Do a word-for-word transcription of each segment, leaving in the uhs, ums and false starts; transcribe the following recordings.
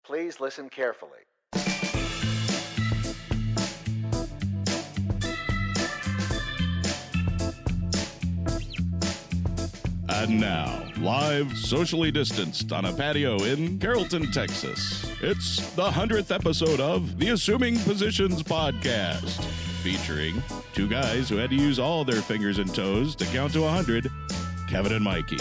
Please listen carefully. And now, live, socially distanced on a patio in Carrollton, Texas, it's the hundredth episode of the Assuming Positions Podcast, featuring two guys who had to use all their fingers and toes to count to one hundred, Kevin and Mikey.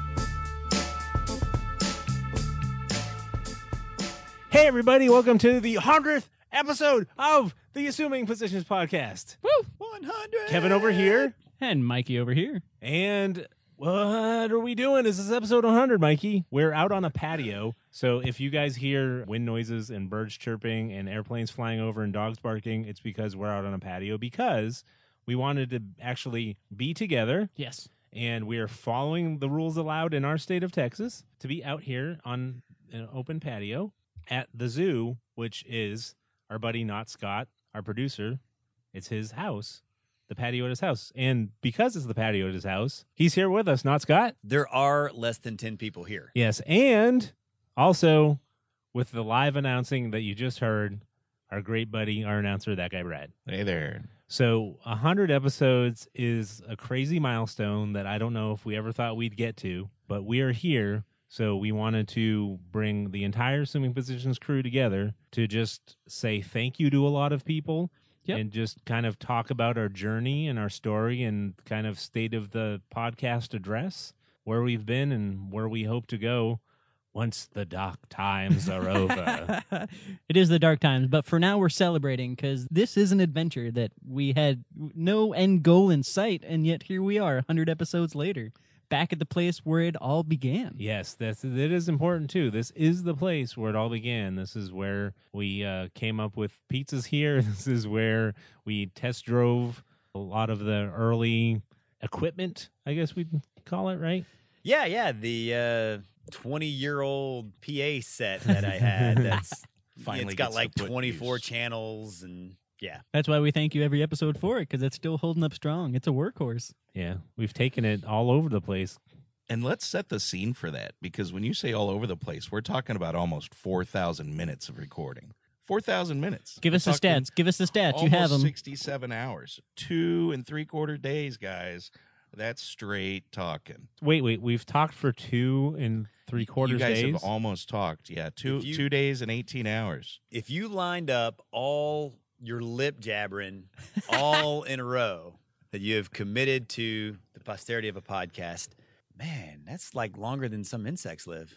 Hey, everybody, welcome to the hundredth episode of the Assuming Positions Podcast. Woo! one hundred! Kevin over here. And Mikey over here. And what are we doing? This is episode one hundred, Mikey. We're out on a patio. So if you guys hear wind noises and birds chirping and airplanes flying over and dogs barking, it's because we're out on a patio because we wanted to actually be together. Yes. And we are following the rules allowed in our state of Texas to be out here on an open patio at the zoo, which is our buddy Not Scott, our producer. It's his house. The patio at his house. And because it's the patio at his house, he's here with us, Not Scott. There are less than ten people here. Yes, and also with the live announcing that you just heard, our great buddy, our announcer, that guy Brad. Hey there. So one hundred episodes is a crazy milestone that I don't know if we ever thought we'd get to, but we are here. So we wanted to bring the entire Assuming Positions crew together to just say thank you to a lot of people. Yep. And just kind of talk about our journey and our story and kind of state of the podcast address, where we've been and where we hope to go once the dark times are over. It is the dark times, but for now we're celebrating because this is an adventure that we had no end goal in sight, and yet here we are one hundred episodes later. Back at the place where it all began. Yes, that's it is important too. This is the place where it all began. This is where we uh, came up with pizzas here. This is where we test drove a lot of the early equipment, I guess we'd call it, right? Yeah, yeah, the uh, twenty-year-old P A set that I had. That's Finally it's got gets like to put twenty-four use. channels and yeah. That's why we thank you every episode for it, because it's still holding up strong. It's a workhorse. Yeah, we've taken it all over the place. And let's set the scene for that, because when you say all over the place, we're talking about almost four thousand minutes of recording. four thousand minutes. Give We're us the talking stats. Give us the stats. You have them. Almost sixty-seven hours. Two and three-quarter days, guys. That's straight talking. Wait, wait, we've talked for two and three quarters You guys days. have almost talked. Yeah, two If you- two days and eighteen hours. If you lined up all your lip jabbering all in a row that you have committed to the posterity of a podcast, man, that's like longer than some insects live.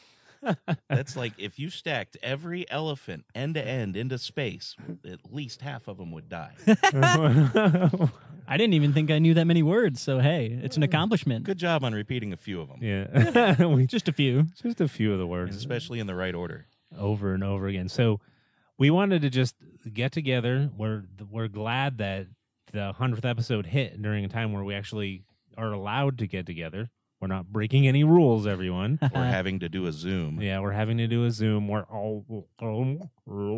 That's like if you stacked every elephant end to end into space, at least half of them would die. I didn't even think I knew that many words, so hey, it's an accomplishment. Good job on repeating a few of them, Yeah, we Just a few. just a few of the and words. especially in the right order. over and over again. So we wanted to just get together. We're we're glad that the hundredth episode hit during a time where we actually are allowed to get together. We're not breaking any rules, everyone. We're having to do a Zoom. Yeah, we're having to do a Zoom. We're all. Am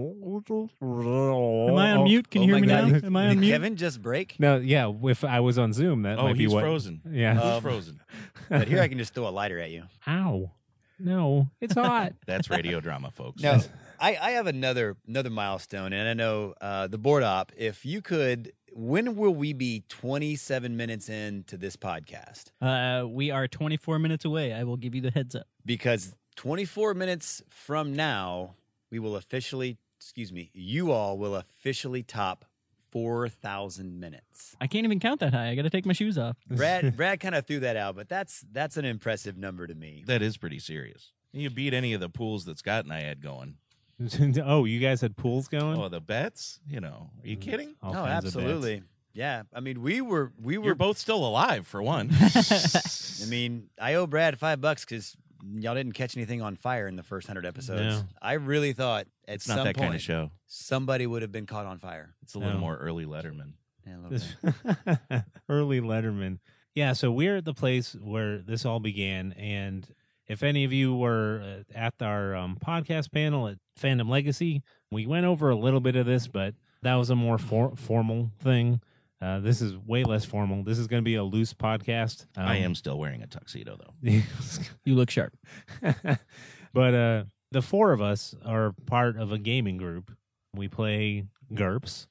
I on mute? Can oh you my hear me God. now? Am I on Did mute? Kevin just break? No, yeah. If I was on Zoom, that Oh, might be he's what. frozen. Yeah. He's Um, frozen. But here I can just throw a lighter at you. Ow. No, it's hot. That's radio drama, folks. No, I, I have another another milestone, and I know uh, the board op. If you could, when will we be twenty-seven minutes into this podcast? Uh, we are twenty-four minutes away. I will give you the heads up. Because twenty-four minutes from now, we will officially, excuse me, you all will officially top four thousand minutes. I can't even count that high. I got to take my shoes off. Brad, Brad kind of threw that out, but that's that's an impressive number to me. That is pretty serious. You beat any of the pools that Scott and I had going. Oh, you guys had pools going? Oh, the bets? You know, are you kidding? All No, kinds of bets. absolutely. Yeah, I mean, we were we were You're both still alive, for one. I mean, I owe Brad five bucks because y'all didn't catch anything on fire in the first hundred episodes. No. I really thought at It's some not that point kind of show. somebody would have been caught on fire. It's a little No. more early Letterman. Yeah, a little bit. Early Letterman. Yeah, so we're at the place where this all began, and if any of you were uh, at our um, podcast panel at Fandom Legacy, we went over a little bit of this, but that was a more for- formal thing. Uh, this is way less formal. This is going to be a loose podcast. Um, I am still wearing a tuxedo, though. You look sharp. But uh, The four of us are part of a gaming group. We play GURPS.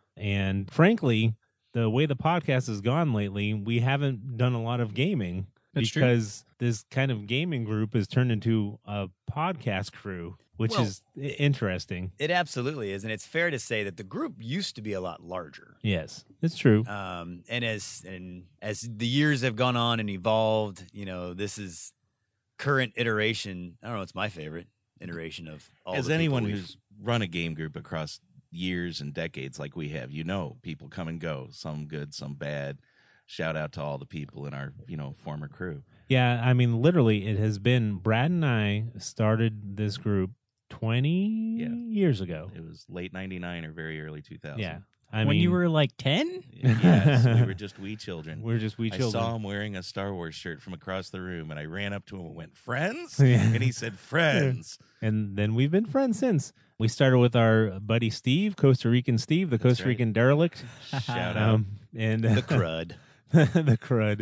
And frankly, the way the podcast has gone lately, we haven't done a lot of gaming. That's true. Because this kind of gaming group has turned into a podcast crew, which Well, is i- interesting. It absolutely is, and it's fair to say that the group used to be a lot larger. Yes, it's true. Um, and as and as the years have gone on and evolved, you know, this is current iteration. I don't know. It's my favorite iteration of all. As the people anyone we've- who's run a game group across years and decades like we have, you know, people come and go, some good, some bad. Shout out to all the people in our, you know, former crew. Yeah, I mean, literally, it has been Brad and I started this group twenty Yeah. years ago. It was late ninety-nine or very early two thousand. Yeah, I when mean, you were like ten? Yes, we were just wee children. we're just we I children. saw him wearing a Star Wars shirt from across the room, and I ran up to him and went, "Friends?" Yeah. And he said, "Friends." And then we've been friends since. We started with our buddy Steve, Costa Rican Steve, the Costa right. Rican derelict. Shout out. Um, and the crud. the crud.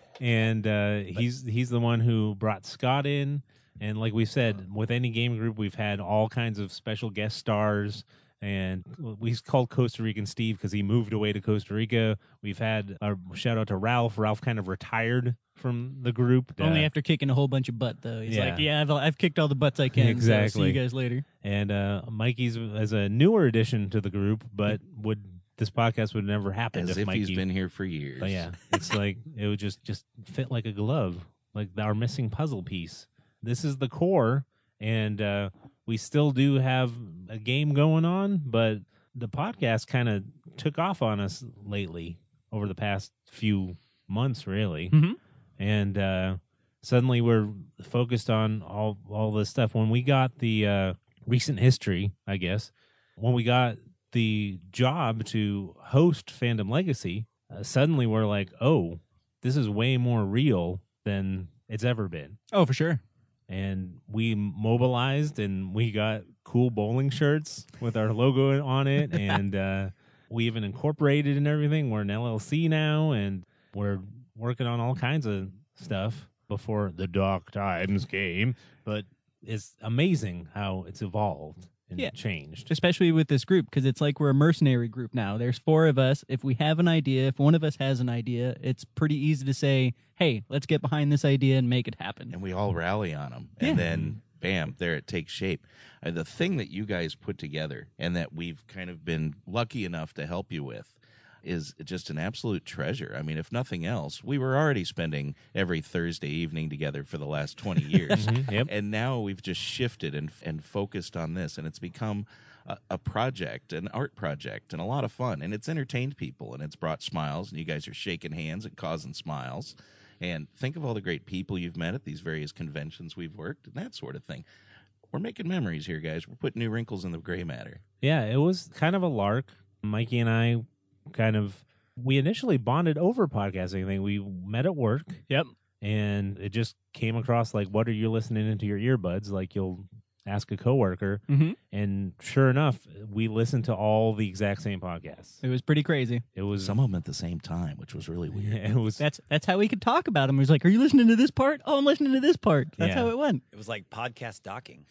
And uh, he's he's the one who brought Scott in. And like we said, with any game group, we've had all kinds of special guest stars. And we called Costa Rican Steve because he moved away to Costa Rica. We've had a shout out to Ralph. Ralph kind of retired from the group. Only Uh, after kicking a whole bunch of butt, though. He's Yeah. like, yeah, I've, I've kicked all the butts I can. So see Exactly. you guys later. And uh, Mikey's as a newer addition to the group, but would this podcast would never happen As if, if Mikey. he's been here for years. But yeah, it's like it would just just fit like a glove, like our missing puzzle piece. This is the core, and uh, we still do have a game going on, but the podcast kind of took off on us lately over the past few months, really, Mhm. and uh, suddenly we're focused on all all this stuff. When we got the uh, recent history, I guess, when we got the job to host Fandom Legacy, uh, suddenly we're like, oh, this is way more real than it's ever been. Oh, for sure. And we mobilized and we got cool bowling shirts with our logo on it. And uh, we even incorporated and everything. We're an L L C now, and we're working on all kinds of stuff before the dark times came. But it's amazing how it's evolved and Yeah. changed. Especially with this group, because it's like we're a mercenary group now. There's four of us. If we have an idea, if one of us has an idea, it's pretty easy to say, hey, let's get behind this idea and make it happen. And we all rally on them. And Yeah. then, bam, there it takes shape. Uh, the thing that you guys put together and that we've kind of been lucky enough to help you with is just an absolute treasure. I mean, if nothing else, we were already spending every Thursday evening together for the last twenty years. Mhm, yep. And now we've just shifted and, and focused on this, and it's become a, a project, an art project, and a lot of fun. And it's entertained people, and it's brought smiles, and you guys are shaking hands and causing smiles. And think of all the great people you've met at these various conventions we've worked and that sort of thing. We're making memories here, guys. We're putting new wrinkles in the gray matter. Yeah, it was kind of a lark. Mikey and I kind of, we initially bonded over podcasting. I think we met at work. Yep. And it just came across like, what are you listening into your earbuds? Like you'll ask a coworker. Mm-hmm. And sure enough, we listened to all the exact same podcasts. It was pretty crazy. It was, Some of them at the same time, which was really weird. it was, That's that's how we could talk about them. It was like, are you listening to this part? Oh, I'm listening to this part. That's Yeah. how it went. It was like podcast docking.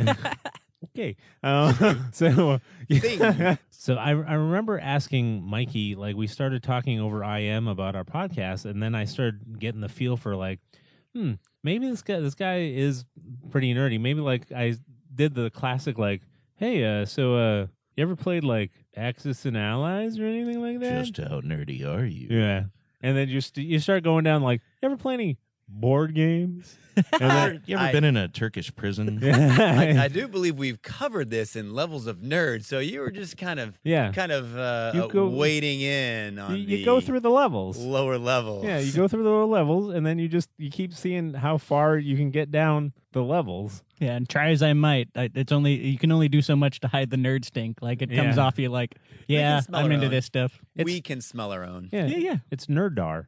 okay. Uh, so, Thing. so I, I remember asking Mikey, like we started talking over I M about our podcast, and then I started getting the feel for like, hmm, maybe this guy, this guy is pretty nerdy. Maybe like I did the classic, like, hey, uh, so uh, you ever played like Axis and Allies or anything like that? Just how nerdy are you? Yeah. And then you st- you start going down like, you ever play any board games? And then, You ever I- been in a Turkish prison? I, I do believe we've covered this in levels of nerd, so you were just kind of, yeah. kind of uh, You uh, go- wading in You, on you the go through the levels. lower levels. Yeah, you go through the lower levels, and then you just you keep seeing how far you can get down the levels. Yeah, and try as I might, I, it's only you can only do so much to hide the nerd stink. Like it comes Yeah. off you like, yeah, smell I'm our into own. this stuff. we can smell our own. Yeah, Yeah, yeah. It's nerddar.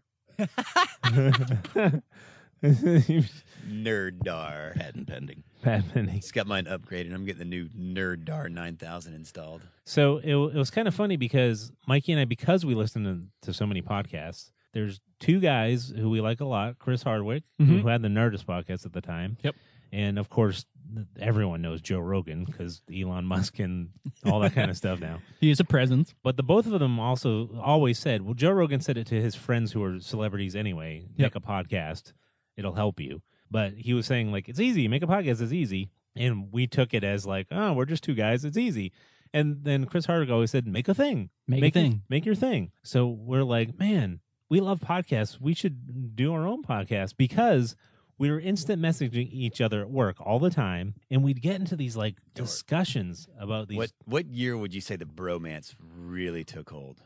Nerddar. Patent pending. Bad penny. Just got mine upgraded. I'm getting the new Nerddar nine thousand installed. So it, it was kind of funny because Mikey and I, because we listen to, to so many podcasts, there's two guys who we like a lot, Chris Hardwick, Mhm. who had the Nerdist podcast at the time. Yep. And of course, everyone knows Joe Rogan because Elon Musk and all that kind of stuff now. He is a presence. But the both of them also always said, well, Joe Rogan said it to his friends who are celebrities anyway, Yep. make a podcast, it'll help you. But he was saying, like, it's easy, make a podcast is easy. And we took it as like, oh, we're just two guys, it's easy. And then Chris Hardwick always said, make a thing. Make a your- thing. make your thing. So we're like, man, we love podcasts. We should do our own podcast because we were instant messaging each other at work all the time. And we'd get into these like discussions about these. What what year would you say the bromance really took hold?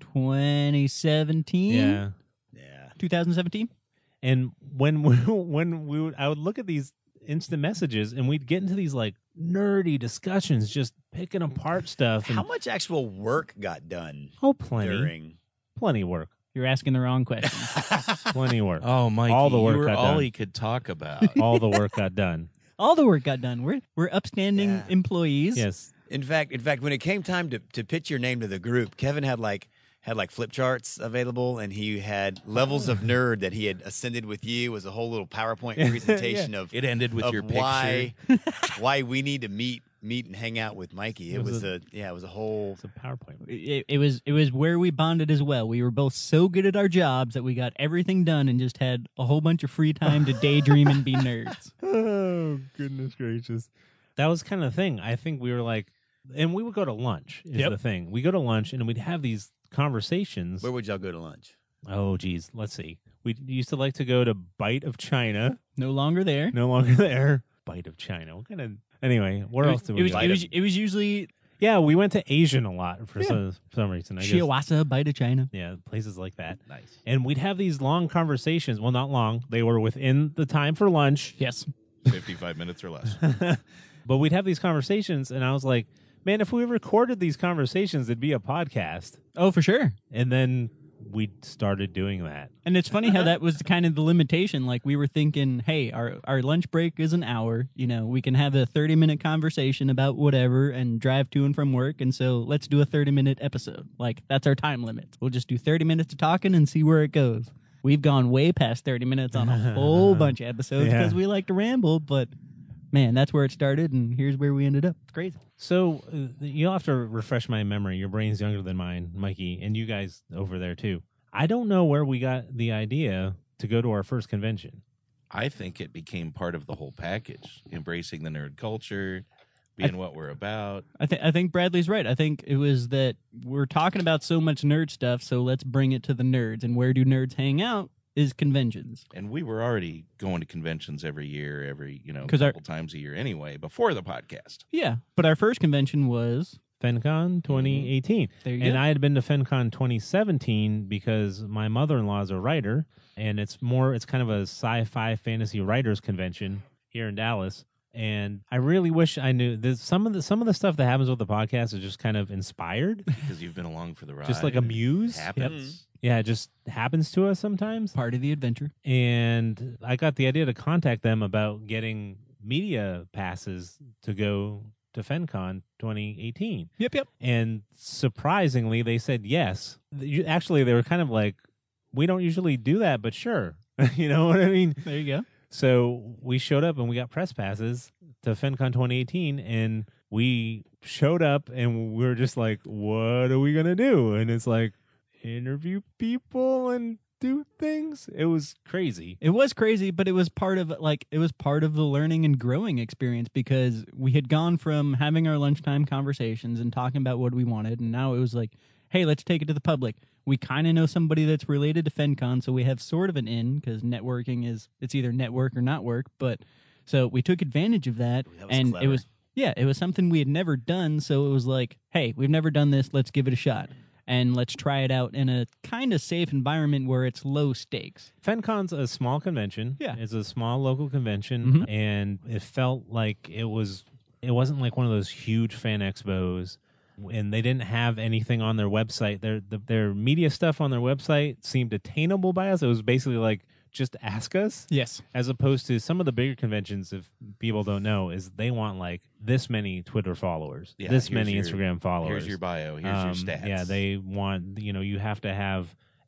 twenty seventeen? Yeah. Yeah. twenty seventeen? And when we, when we would, I would look at these instant messages and we'd get into these like nerdy discussions, just picking apart stuff. And, How much actual work got done oh, plenty. during? Plenty of work. You're asking the wrong question. Plenty of work. Oh, Mikey, All the work you were got all done. he could talk about. All the work got done. All the work got done. We're we're upstanding Yeah. employees. Yes. In fact, in fact, when it came time to, to pitch your name to the group, Kevin had like had like flip charts available, and he had levels of nerd that he had ascended with you. It was a whole little PowerPoint presentation of It ended with of your picture. why why we need to meet meet and hang out with Mikey. It, It was was a- a, yeah, it was a whole. It's a PowerPoint. It, it was it was where we bonded as well. We were both so good at our jobs that we got everything done and just had a whole bunch of free time to daydream and be nerds. Oh, goodness gracious. That was kind of the thing. I think we were like, and we would go to lunch is Yep. the thing. We go to lunch and we'd have these conversations. Where would y'all go to lunch? Oh, geez. Let's see. We used to like to go to Bite of China. No longer there. No longer there. Bite of China. What kind of. Anyway, where It else was, did it we was, go? it was it was usually Yeah, we went to Asian a lot for some, for some reason. I guess. Shiawase, Bite of China. Yeah, places like that. Nice. And we'd have these long conversations. Well, not long. They were within the time for lunch. Yes. fifty-five minutes or less. But we'd have these conversations, and I was like, man, if we recorded these conversations, it'd be a podcast. Oh, for sure. And then we started doing that. And it's funny how that was kind of the limitation. Like we were thinking, hey, our, our lunch break is an hour. You know, we can have a thirty minute conversation about whatever and drive to and from work. And so let's do a thirty minute episode. Like that's our time limit. We'll just do thirty minutes of talking and see where it goes. We've gone way past thirty minutes on a whole bunch of episodes Yeah. because we like to ramble. But man, that's where it started. And here's where we ended up. It's crazy. So uh, you'll have to refresh my memory. Your brain's younger than mine, Mikey, and you guys over there too. I don't know where we got the idea to go to our first convention. I think it became part of the whole package, embracing the nerd culture, being what we're about. I think I think Bradley's right. I think it was that we're talking about so much nerd stuff, so let's bring it to the nerds. And where do nerds hang out is conventions. And we were already going to conventions every year, every, you know, 'Cause our- couple times a year anyway, before the podcast. Yeah, but our first convention was FenCon twenty eighteen. there. You And go. I had been to FenCon twenty seventeen because my mother-in-law is a writer, and it's more, it's kind of a sci-fi fantasy writers convention here in Dallas. And I really wish I knew this. Some of the some of the stuff that happens with the podcast is just kind of inspired, Because you've been along for the ride. just like a and muse. It happens. Yeah, it just happens to us sometimes. part of the adventure. And I got the idea to contact them about getting media passes to go to FenCon twenty eighteen. Yep, yep. And surprisingly, they said yes. You- Actually, they were kind of like, we don't usually do that, but sure. You know what I mean? There you go. So we showed up and we got press passes to FenCon twenty eighteen, and we showed up and we were just like, what are we going to do? And it's like, interview people and do things. It was crazy. It was crazy, but it was part of like it was part of the learning and growing experience because we had gone from having our lunchtime conversations and talking about what we wanted, and now it was like, hey, let's take it to the public. We kind of know somebody that's related to FenCon, so we have sort of an in because networking is it's either network or not work. But so we took advantage of that, That was and it clever. was yeah, it was something we had never done. So it was like, hey, we've never done this. Let's give it a shot. And let's try it out in a kind of safe environment where it's low stakes. FenCon's a small convention. Yeah. It's a small local convention, Mhm. and it felt like it was. It wasn't like one of those huge fan expos, and they didn't have anything on their website. Their the, their media stuff on their website seemed attainable by us. It was basically like, just ask us, Yes. as opposed to some of the bigger conventions. If people don't know, is they want like this many Twitter followers, Yeah, this here's many your- Instagram followers. Here's your bio. Here's Um, your stats. Yeah, they want, you know, you have to have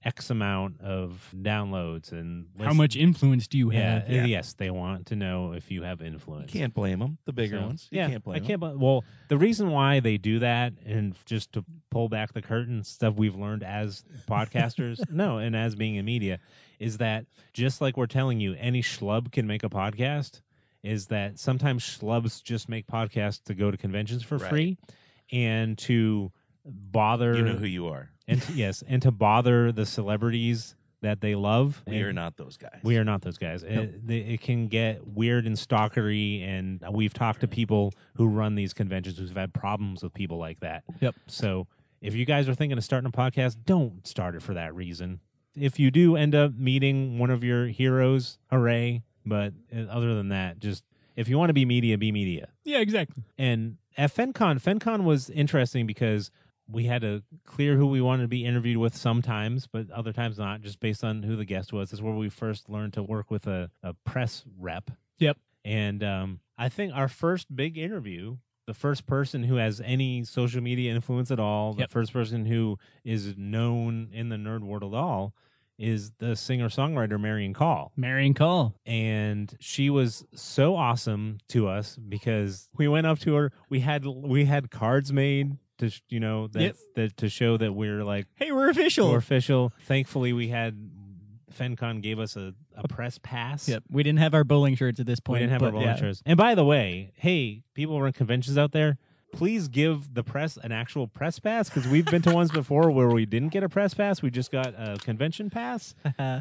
X amount of downloads and How listen- much influence do you Yeah, have? uh, yes, they want to know if you have You influence. can't blame them. The bigger So, ones. You yeah, can't blame I 'em. can't. bl- Well, the reason why they do that, and just to pull back the curtain, stuff we've learned as podcasters, no, and as being in media, is that just like we're telling you, any schlub can make a podcast. Is that sometimes schlubs just make podcasts to go to conventions for Right. free, and to bother You know who you are. and to, yes, and to bother the celebrities that they love. We And- are not those guys. we are not those guys. It, they- it can get weird and stalkery, and we've talked to people who run these conventions who've had problems with people like that. Yep. So if you guys are thinking of starting a podcast, don't start it for that reason. If you do end up meeting one of your heroes, hooray. But uh, other than that, just if you want to be media, be media. Yeah, exactly. And at FenCon, FenCon was interesting because we had to clear who we wanted to be interviewed with sometimes, but other times not, just based on who the guest was. This is where we first learned to work with a, a press rep. Yep. And um, I think our first big interview, the first person who has any social media influence at all, Yep. the first person who is known in the nerd world at all, is the singer-songwriter Marion Call. Marion Call. And she was so awesome to us because we went up to her. We had we had cards made to sh- you know that, Yep. that to show that we're like Hey, we're official. we're official. Thankfully, we had FenCon gave us a, a press pass. Yep. We didn't have our bowling shirts at this We point. didn't have but our bowling yeah. shirts. And by the way, hey, people who run conventions out there, please give the press an actual press pass because we've been to ones before where we didn't get a press pass. We just got a convention pass,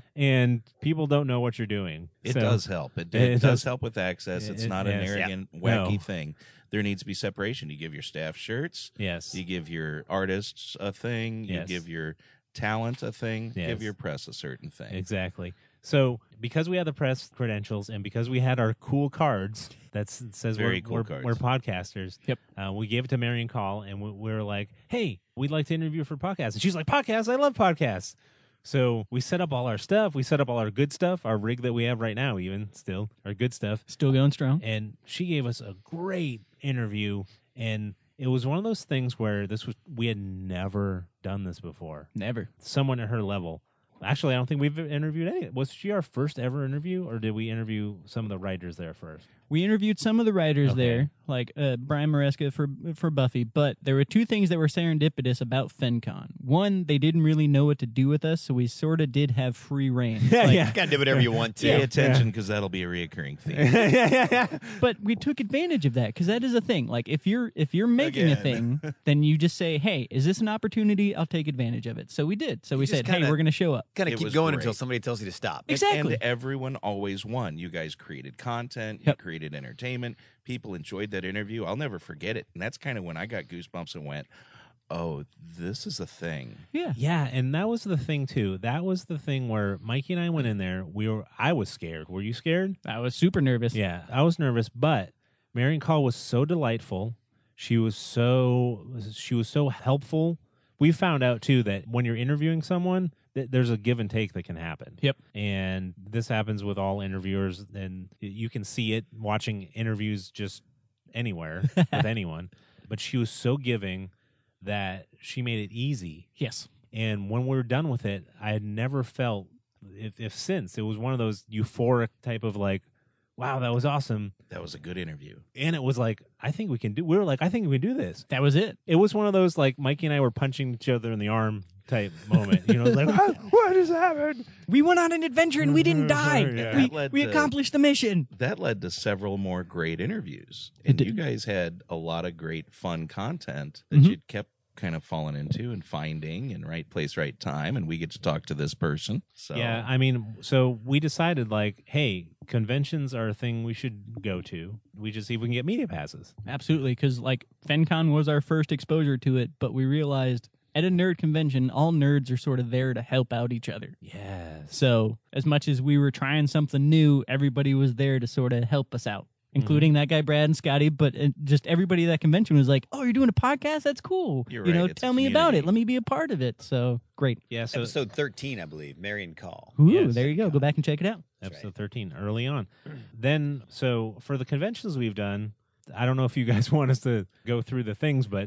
and people don't know what you're doing. It So- does help. It, It it, does. does help with access. It- It's it- not an yes. arrogant, Yeah. wacky No. thing. There needs to be separation. You give your staff shirts. Yes. You give your artists a thing. You Yes. give your talent a thing. Yes. Give your press a certain thing. Exactly. So because we had the press credentials and because we had our cool cards that s- says Very we're, cool we're, cards. we're podcasters, Yep. uh, we gave it to Marion Call and we, we were like, hey, we'd like to interview for podcasts. And she's like, podcasts? I love podcasts. So we set up all our stuff. We set up all our good stuff, our rig that we have right now, even still, our good stuff. Still going strong. And she gave us a great interview. And it was one of those things where this was, we had never done this before. Never. Someone at her level. Actually, I don't think we've interviewed any. Was she our first ever interview, or did we interview some of the writers there first? We interviewed some of the writers Okay. there, like uh, Brian Maresca for for Buffy, but there were two things that were serendipitous about FenCon. One, they didn't really know what to do with us, so we sort of did have free reign. Like, You gotta do whatever you want to. Pay attention because that'll be a reoccurring theme. yeah, yeah, yeah. But we took advantage of that because that is a thing. Like if you're if you're making a Again. thing, then you just say, "Hey, is this an opportunity? I'll take advantage of it." So we did. So we just said, "Hey, kinda- we're going to show up." Kind It of keep was going great. until somebody tells you to stop. And- Exactly. And everyone always won. You guys created content. Yep. You created entertainment. People enjoyed that interview. I'll never forget it. And that's kind of when I got goosebumps and went, oh, this is a thing. Yeah. Yeah, and that was the thing too. That was the thing where Mikey and I went in there. We were. I was scared. Were you scared? I was super nervous. Yeah, I was nervous, but Marion Call was so delightful. She was so she was so helpful. We found out too that when you're interviewing someone, th- there's a give and take that can happen. Yep. And this happens with all interviewers, and you can see it watching interviews just anywhere with anyone. But she was so giving that she made it easy. Yes. And when we were done with it, I had never felt, if, if since, it was one of those euphoric type of like, wow, that was awesome. That was a good interview. And it was like, I think we can do, we were like, I think we can do this. That was it. It was one of those like Mikey and I were punching each other in the arm type moment. You know, it was like, what, what has happened? We went on an adventure and we didn't die. Yeah. We, That led we to- accomplished the mission. That led to several more great interviews. It And did. you guys had a lot of great fun content that Mhm. you'd kept kind of falling into and finding and right place, right time. And we get to talk to this person. So Yeah, I mean, so we decided like, hey, conventions are a thing we should go to. We just see if we can get media passes. Absolutely, because like FenCon was our first exposure to it, but we realized at a nerd convention, all nerds are sort of there to help out each other. Yes. So as much as we were trying something new, everybody was there to sort of help us out, including that guy Brad and Scotty. But uh, just everybody at that convention was like, "Oh, you're doing a podcast? That's cool. You're you right, know, it's a tell me about it. community. Let me be a part of it." So great. Yeah, so Episode thirteen, I believe, Marion Call. Ooh, Yes. there you go. Go back and check it out. episode thirteen, early on. Then, so for the conventions we've done, I don't know if you guys want us to go through the things, but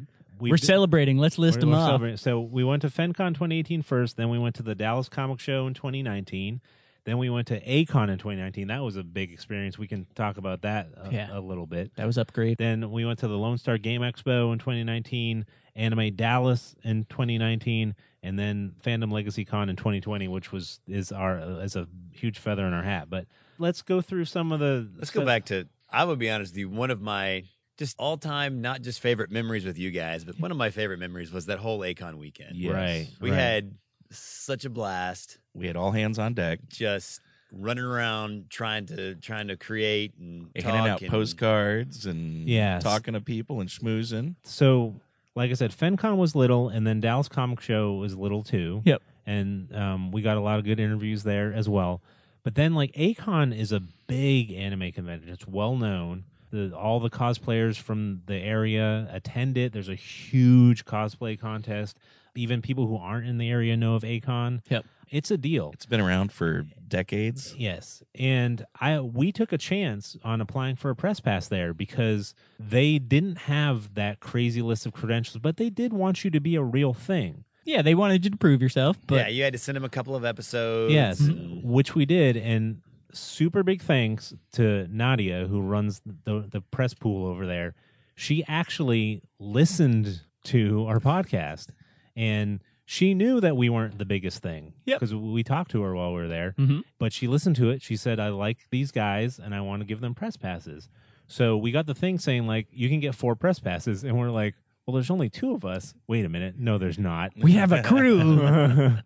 we We're did- celebrating. Let's list we're- them we're off. celebrating. So we went to FenCon twenty eighteen first, then we went to the Dallas Comic Show in twenty nineteen, then we went to A Con in twenty nineteen. That was a big experience. We can talk about that a, Yeah. a little bit. That was upgrade. Then we went to the Lone Star Game Expo in twenty nineteen, Anime Dallas in twenty nineteen, and then Fandom Legacy Con in twenty twenty, which was is our is a huge feather in our hat. But let's go through some of the. Let's go stuff- back to, I would be honest with you, one of my just all time, not just favorite memories with you guys, but one of my favorite memories was that whole A-Con weekend. Yes. Right. We right. had such a blast We had all hands on deck, just running around trying to trying to create and handing talk out and, postcards and Yes. talking to people and schmoozing. So, like I said, FenCon was little, and then Dallas Comic Show was little too. Yep. And um, we got a lot of good interviews there as well. But then, like, A-Con is a big anime convention. It's well known. The, all the cosplayers from the area attend it. There's a huge cosplay contest. Even people who aren't in the area know of A-Con. Yep. It's a deal. It's been around for decades. Yes, and I we took a chance on applying for a press pass there because they didn't have that crazy list of credentials, but they did want you to be a real thing. Yeah, they wanted you to prove yourself, but yeah, you had to send them a couple of episodes. Yes, and- which we did, and super big thanks to Nadia who runs the the press pool over there. She actually listened to our podcast, and she knew that we weren't the biggest thing. Yep. Because we talked to her while we were there. Mhm. But she listened to it. She said, I like these guys, and I want to give them press passes. So we got the thing saying, like, you can get four press passes. And we're like, well, there's only two of us. Wait a minute. No, there's not. we have a crew.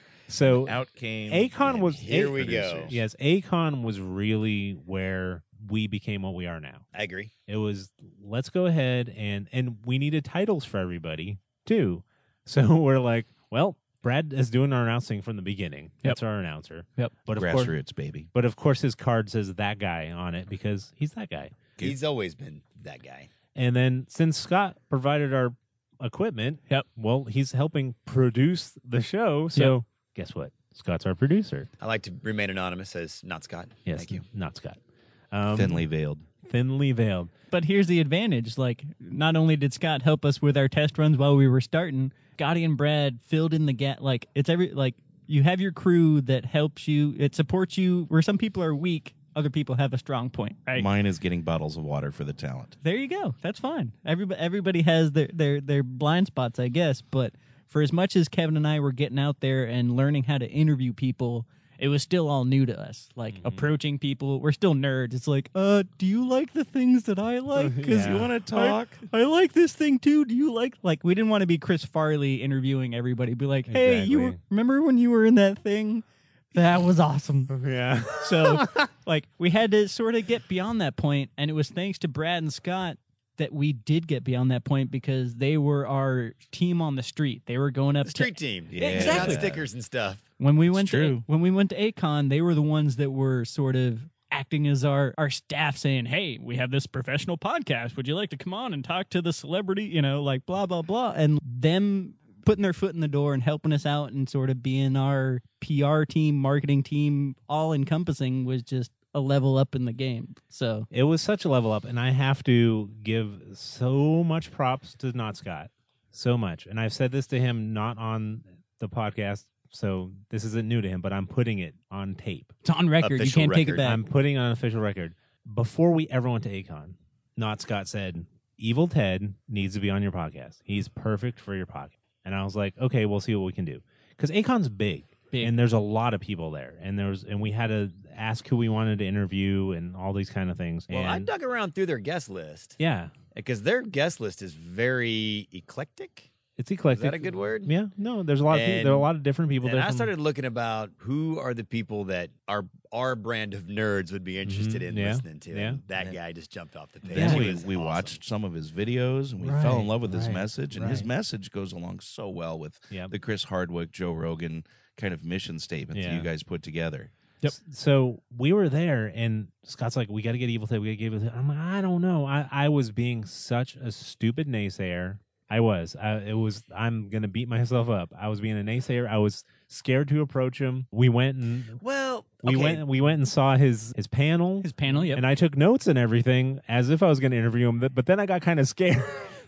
So Out came. A-Con and was- Here eight we go. producers. yes, A-Con was really where we became what we are now. I agree. It was, let's go ahead and, and we needed titles for everybody too. So we're like, well, Brad is doing our announcing from the beginning. That's our announcer. Yep. But of course, Grassroots, baby. but of course, his card says that guy on it because he's that guy. He's always been that guy. And then since Scott provided our equipment, Yep. well, he's helping produce the show. So guess what? Scott's our producer. I like to remain anonymous as not Scott. Yes, Thank you. not Scott. Um, Thinly veiled. thinly veiled. But here's the advantage. Like, not only did Scott help us with our test runs while we were starting, Scotty and Brad filled in the gap. Like, it's every, like, you have your crew that helps you, it supports you, where some people are weak, other people have a strong point, right? Mine is getting bottles of water for the talent. There you go. That's fine. Everybody, everybody has their, their, their blind spots, I guess. But for as much as Kevin and I were getting out there and learning how to interview people, it was still all new to us. Like approaching people, we're still nerds. It's like, uh, do you like the things that I like? Because Yeah. You want to talk? I like this thing too. Do you like like we didn't want to be Chris Farley interviewing everybody. Be like, hey, you were, Exactly. remember when you were in that thing? That was awesome. Yeah. So like we had to sort of get beyond that point, and it was thanks to Brad and Scott that we did get beyond that point because they were our team on the street. They were going up The to street team. Yeah. Exactly. stickers and stuff. when we went to true. when we went to A-Con, they were the ones that were sort of acting as our our staff, saying, "Hey, we have this professional podcast. Would you like to come on and talk to the celebrity? You know, like blah blah blah." And them putting their foot in the door and helping us out and sort of being our P R team, marketing team, all encompassing was just a level up in the game. So It was such a level up, and I have to give so much props to Not Scott. So much. And I've said this to him not on the podcast, so this isn't new to him, but I'm putting it on tape. it's on record. Official you can't take it record. back. I'm putting it on official record. Before we ever went to A-Con, Not Scott said, Evil Ted needs to be on your podcast. He's perfect for your podcast. And I was like, okay, we'll see what we can do. Because A-Con's big. Big. And there's a lot of people there, and there was, and we had to ask who we wanted to interview, and all these kind of things. Well, I and, dug around through their guest list yeah, because their guest list is very eclectic. it's eclectic. Is that a good word? Yeah, no, there's a lot of people, And- there are a lot of different people. And there I from- started looking about who are the people that our our brand of nerds would be interested Mhm. in Yeah. listening to. Yeah. And that And guy just jumped off the page. Then He we, was we awesome. watched some of his videos and we Right, fell in love with his right, message. And his right. message goes along so well with Yep. the Chris Hardwick, Joe Rogan kind of mission statement that Yeah. you guys put together. Yep. So we were there, and Scott's like, "We got to get Evil Ted. We got to get Evil Ted." I'm like, "I don't know." I, I was being such a stupid naysayer. I was. I, it was. I'm gonna beat myself up. I was being a naysayer. I was scared to approach him. We went and Well, we okay. went. We went and saw his his panel. His panel, yep. And I took notes and everything as if I was going to interview him. But then I got kind of scared.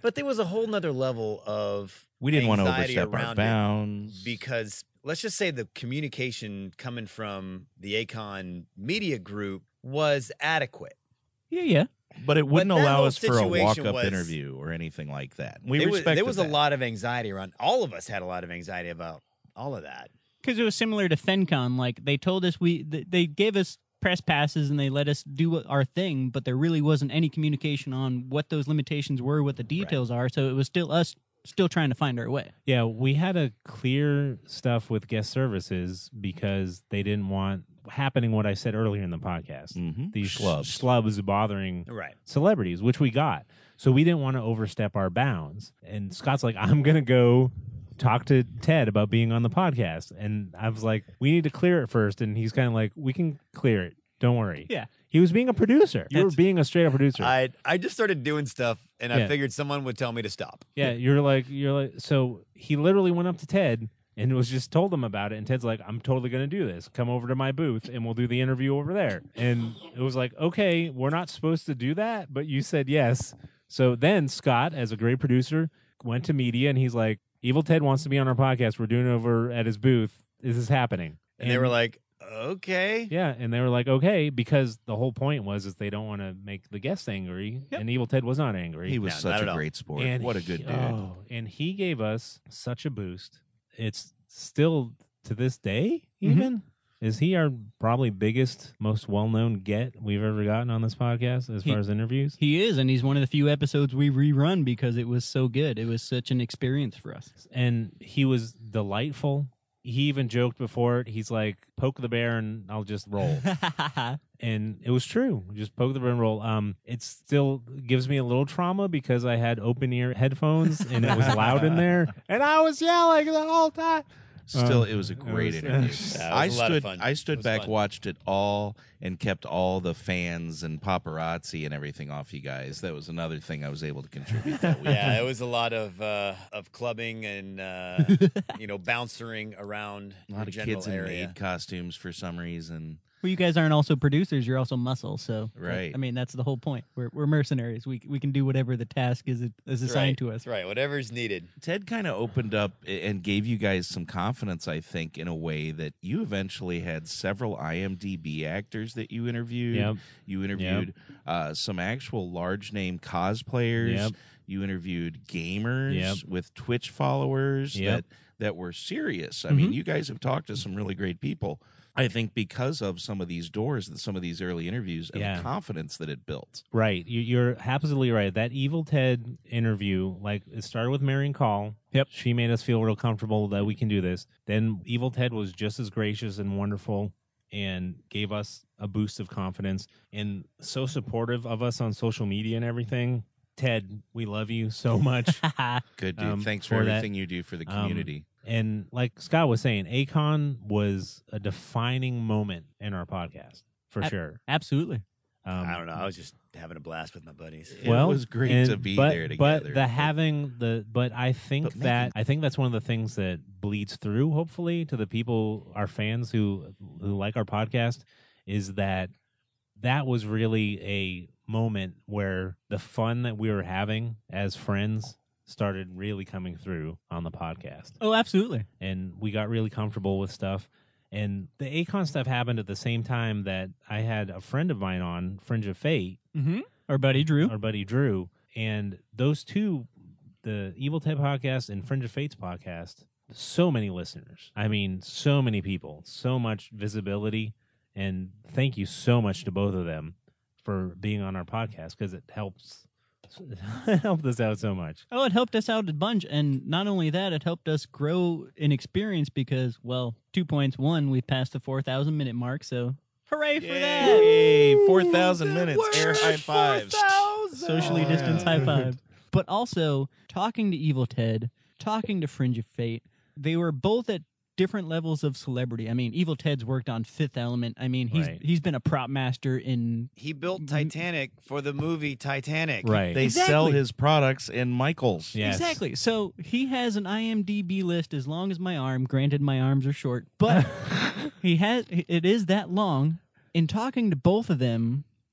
But there was a whole nother level of We didn't want to anxiety overstep our around it bounds. because let's just say the communication coming from the Akon media group was adequate. Yeah, yeah. But it wouldn't that allow whole us for a situation walk-up was- interview or anything like that. We There was, respected there was a that. lot of anxiety around. All of us had a lot of anxiety about all of that. Because it was similar to FenCon. Like, they told us we, th- they gave us press passes and they let us do our thing, but there really wasn't any communication on what those limitations were, what the details are. So it was still us still trying to find our way. Yeah, we had to clear stuff with guest services because they didn't want happening what I said earlier in the podcast. Mhm. These Schlubs. schlubs bothering Right. celebrities, which we got. So we didn't want to overstep our bounds. And Scott's like, I'm going to go talk to Ted about being on the podcast. And I was like, we need to clear it first. And he's kind of like, we can clear it. Don't worry. Yeah. He was being a producer. You were That's- being a straight up producer. I I just started doing stuff, and I Yeah. figured someone would tell me to stop. yeah, you're like, you're like, so he literally went up to Ted and was just told him about it. And Ted's like, I'm totally going to do this. Come over to my booth and we'll do the interview over there. And it was like, okay, we're not supposed to do that, but you said yes. So then Scott, as a great producer, went to media and he's like, Evil Ted wants to be on our podcast. We're doing it over at his booth. Is this happening? And, they were like, okay. yeah, and they were like, okay, because the whole point was is they don't want to make the guests angry, and Evil Ted was not angry. He was No, not such at a all. great sport. And What a he- good dude. Oh, and he gave us such a boost. It's still to this day, even is he our probably biggest, most well-known get we've ever gotten on this podcast as He- far as interviews. He is, and he's one of the few episodes we rerun because it was so good. It was such an experience for us. And he was delightful. He even joked before it. He's like, "Poke the bear, and I'll just roll." And it was true. Just poke the bear and roll. Um, it still gives me a little trauma because I had open ear headphones and it was loud in there, and I was yelling the whole time. Still, Uh, it was a it great was- interview. Yeah, I it was a lot of stood, fun. I It stood was back, fun. watched it all, and kept all the fans and paparazzi and everything off you guys. That was another thing I was able to contribute that week. Yeah, it was a lot of uh, of clubbing and uh, you know bouncing around A lot the of general kids in area. maid costumes for some reason. Well, you guys aren't also producers; you're also muscle. So, that- Right. I mean, that's the whole point. We're we're mercenaries. We we can do whatever the task is is assigned right. to us. That's right. Whatever's needed. Ted kind of opened up and gave you guys some confidence, I think, in a way that you eventually had several I M D B actors that you interviewed. Yep. You interviewed uh, some actual large name cosplayers. Yep. You interviewed gamers Yep. with Twitch followers Yep. that, that were serious. I mean, you guys have talked to some really great people. I think because of some of these doors and some of these early interviews and Yeah. the confidence that it built. Right. You, you're absolutely right. That Evil Ted interview, like, it started with Marion Call. Yep. She made us feel real comfortable that we can do this. Then Evil Ted was just as gracious and wonderful and gave us a boost of confidence and so supportive of us on social media and everything. Ted, we love you so much. Good dude. Um, Thanks for for that, everything you do for the um, community. And like Scott was saying, Akon was a defining moment in our podcast, for Ab- sure. Absolutely. Um, I don't know. I was just having a blast with my buddies. It well, was great and- to be but, there together. But the having the, but I think But that making- I think that's one of the things that bleeds through, hopefully, to the people, our fans who who like our podcast, is that that was really a moment where the fun that we were having as friends started really coming through on the podcast, Oh, absolutely. and we got really comfortable with stuff. And the Akon stuff happened at the same time that I had a friend of mine on Fringe of Fate, Mm-hmm. Our buddy Drew. our buddy Drew, and those two, the Evil Ted podcast and Fringe of Fate's podcast, so many listeners. I mean, so many people, so much visibility, and thank you so much to both of them for being on our podcast because it helps. It helped us out so much. Oh, it helped us out a bunch. And not only that, it helped us grow in experience because, well, two points. One, we passed the four thousand minute mark. So hooray for that. Yay! four thousand minutes. Air high fives. Socially distanced high five. But also, talking to Evil Ted, talking to Fringe of Fate, they were both at different levels of celebrity. I mean, Evil Ted's worked on Fifth Element. I mean, he's Right. he's been a prop master in. He built Titanic for the movie Titanic. Right. They Exactly. sell his products in Michaels. Yes. Exactly. So he has an I M D B list as long as my arm. Granted, my arms are short, but he has. It is that long. In talking to both of them,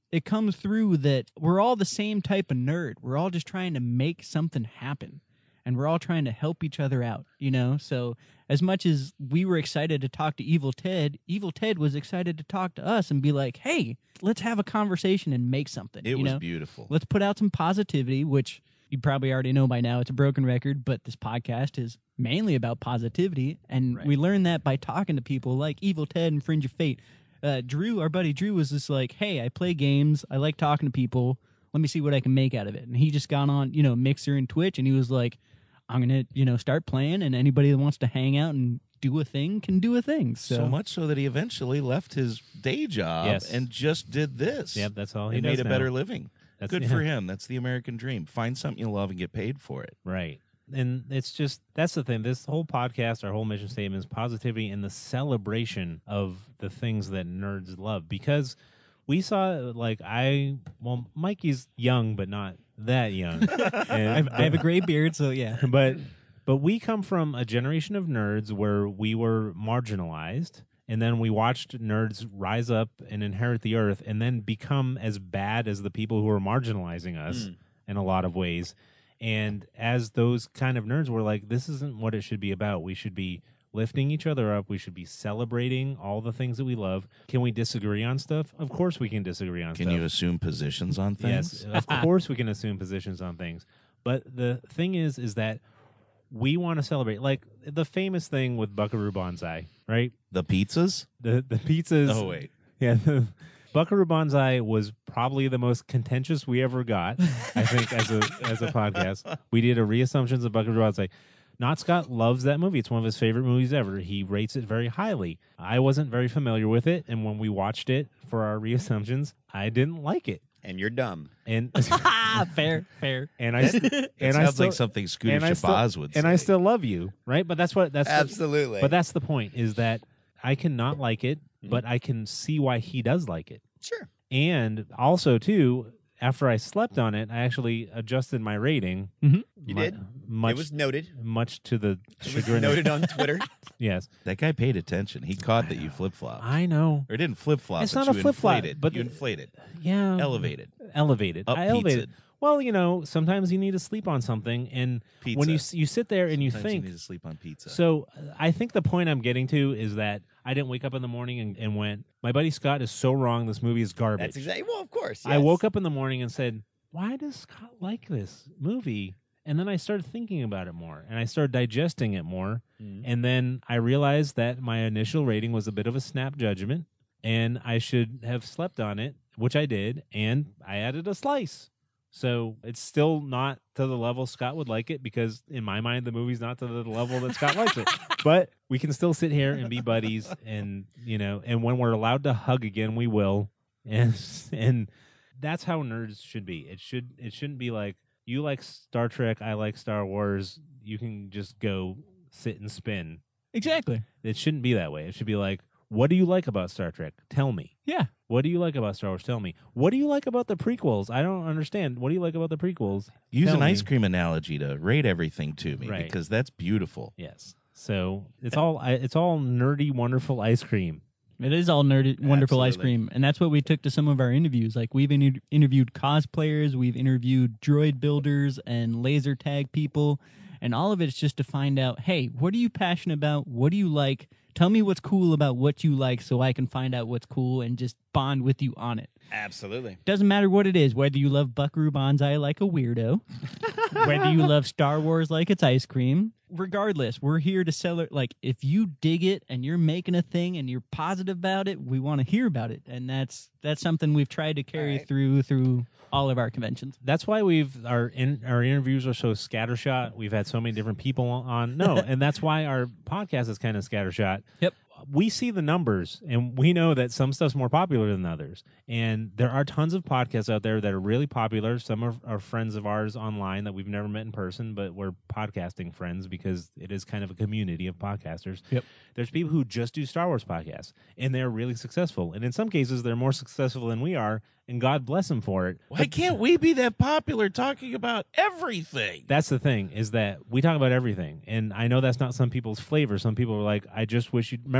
it comes through that we're all the same type of nerd. We're all just trying to make something happen. And we're all trying to help each other out, you know? So as much as we were excited to talk to Evil Ted, Evil Ted was excited to talk to us and be like, hey, let's have a conversation and make something. It you was know? beautiful. Let's put out some positivity, which you probably already know by now. It's a broken record, but this podcast is mainly about positivity. And Right. we learned that by talking to people like Evil Ted and Fringe of Fate. Uh, Drew, our buddy Drew, was just like, hey, I play games. I like talking to people. Let me see what I can make out of it. And he just got on, you know, Mixer and Twitch, and he was like, I'm going to, you know, start playing, and anybody that wants to hang out and do a thing can do a thing. So, So much so that he eventually left his day job Yes. and just did this. Yep, that's all he and does made a now. better living. That's- Good yeah. for him. That's the American dream. Find something you love and get paid for it. Right. And it's just, that's the thing. This whole podcast, our whole mission statement is positivity and the celebration of the things that nerds love. Because we saw, like, I, well, Mikey's young, but not that young. I And- have, I have a gray beard, so yeah. but but we come from a generation of nerds where we were marginalized, and then we watched nerds rise up and inherit the earth and then become as bad as the people who are marginalizing us Mm. in a lot of ways. And as those kind of nerds, we're like, this isn't what it should be about. We should be lifting each other up. We should be celebrating all the things that we love. Can we disagree on stuff? Of course we can disagree on Can stuff. you assume positions on things? Yes, of course we can assume positions on things. But the thing is, is that we want to celebrate. Like the famous thing with Buckaroo Banzai, right? The pizzas? The the pizzas. Oh, wait. Yeah, the Buckaroo Banzai was probably the most contentious we ever got, I think, as a as a podcast. We did a reassumptions of Buckaroo Banzai. Not Scott loves that movie. It's one of his favorite movies ever. He rates it very highly. I wasn't very familiar with it, and when we watched it for our reassumptions, I didn't like it. And you're dumb. And Ah, fair, fair. and I st- It and I sounds still, like something Scooter and I still- Shabazz would say. and I still love you, right? But that's what that's what- Absolutely. but that's the point, is that I cannot like it, Mm-hmm. but I can see why he does like it. Sure. And also, too, after I slept on it, I actually adjusted my rating. Mhm. You mu- did? Much, It was noted. much to the It was chagrin. of- noted on Twitter. Yes, That guy paid attention. He caught that you flip flopped. I know. Or didn't flip flop. It's but not a you flip-flop, inflated. but you the- inflated. Yeah, Elevated. elevated. Up I elevated. pizza. Well, you know, sometimes you need to sleep on something, and Pizza. when you s- you sit there and you Sometimes think, you need to sleep on pizza. So uh, I think the point I'm getting to is that I didn't wake up in the morning and, and went, my buddy Scott is so wrong. This movie is garbage. That's exactly. Well, of course. I yes. woke up in the morning and said, why does Scott like this movie? And then I started thinking about it more, and I started digesting it more. Mhm. And then I realized that my initial rating was a bit of a snap judgment, and I should have slept on it, which I did, and I added a slice. So it's still not to the level Scott would like it, because in my mind, the movie's not to the level that Scott likes it. But we can still sit here and be buddies, and you know, and when we're allowed to hug again, we will. And and that's how nerds should be. It should it shouldn't be like, you like Star Trek, I like Star Wars. You can just go sit and spin. Exactly. It shouldn't be that way. It should be like, what do you like about Star Trek? Tell me. Yeah. What do you like about Star Wars? Tell me. What do you like about the prequels? I don't understand. What do you like about the prequels? Use Tell an ice me. cream analogy to rate everything to me, Right. because that's beautiful. Yes. So it's all I- it's all nerdy, wonderful ice cream. It is all nerdy, wonderful ice Absolutely. cream. And that's what we took to some of our interviews. Like, we've inter- interviewed cosplayers, we've interviewed droid builders and laser tag people. And all of it's just to find out, hey, what are you passionate about? What do you like? Tell me what's cool about what you like so I can find out what's cool and just bond with you on it. Absolutely. Doesn't matter what it is, whether you love Buckaroo Banzai like a weirdo, whether you love Star Wars like it's ice cream. Regardless, we're here to sell it. Like, if you dig it and you're making a thing and you're positive about it, we want to hear about it. And that's that's something we've tried to carry Right. through through all of our conventions. That's why we've our in, our interviews are so scattershot. We've had so many different people on. No, and that's why our podcast is kind of scattershot. Yep. We see the numbers, and we know that some stuff's more popular than others. And there are tons of podcasts out there that are really popular. Some are, are friends of ours online that we've never met in person, but we're podcasting friends because it is kind of a community of podcasters. Yep. There's people who just do Star Wars podcasts, and they're really successful. And in some cases, they're more successful than we are, and God bless them for it. Why can't we be that popular talking about everything? That's the thing, is that we talk about everything. And I know that's not some people's flavor. Some people are like, I just wish you'd remember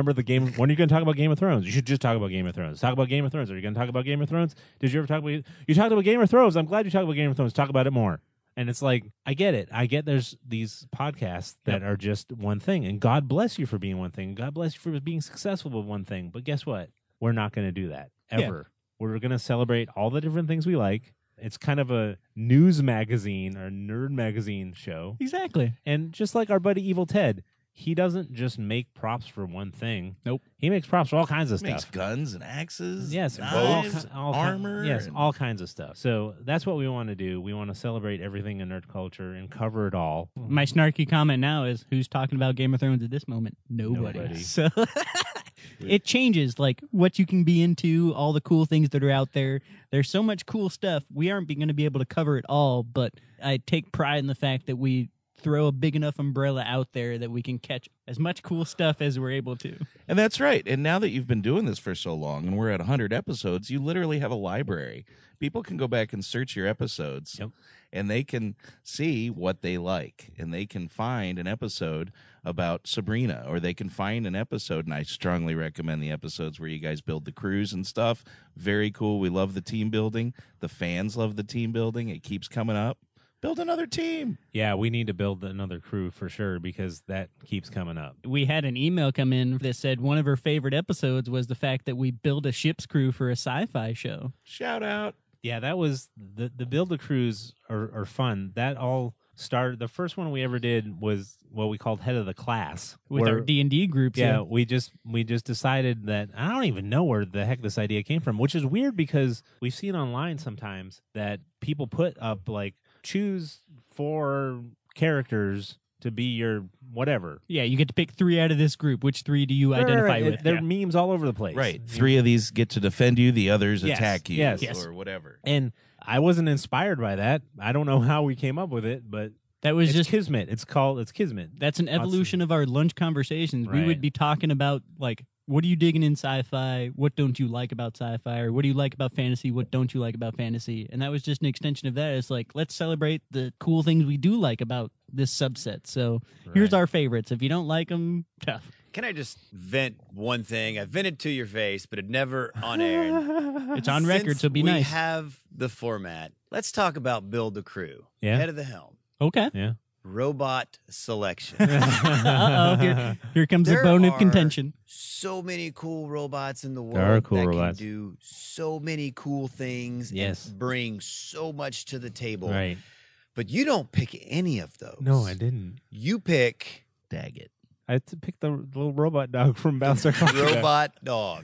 remember the game. When are you going to talk about Game of Thrones? You should just talk about Game of Thrones. Talk about Game of Thrones. Are you going to talk about Game of Thrones? Did you ever talk about? You talked about Game of Thrones. I'm glad you talked about Game of Thrones. Talk about it more. And it's like, I get it. I get there's these podcasts that yep. are just one thing. And God bless you for being one thing. God bless you for being successful with one thing. But guess what? We're not going to do that ever. Yeah. We're going to celebrate all the different things we like. It's kind of a news magazine or nerd magazine show. Exactly. And just like our buddy Evil Ted, he doesn't just make props for one thing. Nope. He makes props for all kinds of he stuff. Makes guns and axes. Yes. Knives, all, all armor. Yes, and... all kinds of stuff. So that's what we want to do. We want to celebrate everything in nerd culture and cover it all. My snarky comment now is, who's talking about Game of Thrones at this moment? Nobody. Nobody. So it changes, like, what you can be into, all the cool things that are out there. There's so much cool stuff. We aren't going to be able to cover it all, but I take pride in the fact that we throw a big enough umbrella out there that we can catch as much cool stuff as we're able to. And that's right. And now that you've been doing this for so long and we're at one hundred episodes, you literally have a library. People can go back and search your episodes. Yep. And they can see what they like. And they can find an episode about Sabrina, or they can find an episode, and I strongly recommend the episodes where you guys build the crews and stuff. Very cool. We love the team building. The fans love the team building. It keeps coming up. Build another team. Yeah, we need to build another crew for sure because that keeps coming up. We had an email come in that said one of her favorite episodes was the fact that we build a ship's crew for a sci-fi show. Shout out. Yeah, that was the the build a crews are, are fun. That all started. The first one we ever did was what we called Head of the Class with where, our D and D groups. Yeah, yeah, we just we just decided that I don't even know where the heck this idea came from, which is weird because we've seen online sometimes that people put up like choose four characters to be your whatever. Yeah, you get to pick three out of this group. Which three do you right, identify right, right. with? They're yeah. memes all over the place. Right. Three of these get to defend you, the others yes, attack you yes. Yes. or whatever. And I wasn't inspired by that. I don't know how we came up with it, but that was it's just Kismet. It's called it's Kismet. That's an evolution of our lunch conversations. Right. We would be talking about, like, what are you digging in sci-fi? What don't you like about sci-fi? Or what do you like about fantasy? What don't you like about fantasy? And that was just an extension of that. It's like, let's celebrate the cool things we do like about this subset. So Right. here's our favorites. If you don't like them, tough. Can I just vent one thing? I vented to your face, but it never on air. It's on record, Since so be we nice. have the format. Let's talk about Build the Crew. Yeah. Head of the helm. Okay. Yeah. Robot selection. Uh-oh. Here, here comes There the bone of are contention. So many cool robots in the world There are cool that robots. can do so many cool things Yes. and bring so much to the table. Right. But you don't pick any of those. No, I didn't. You pick Daggett. I had to pick the little robot dog from Battlestar Galactica. Robot Dog.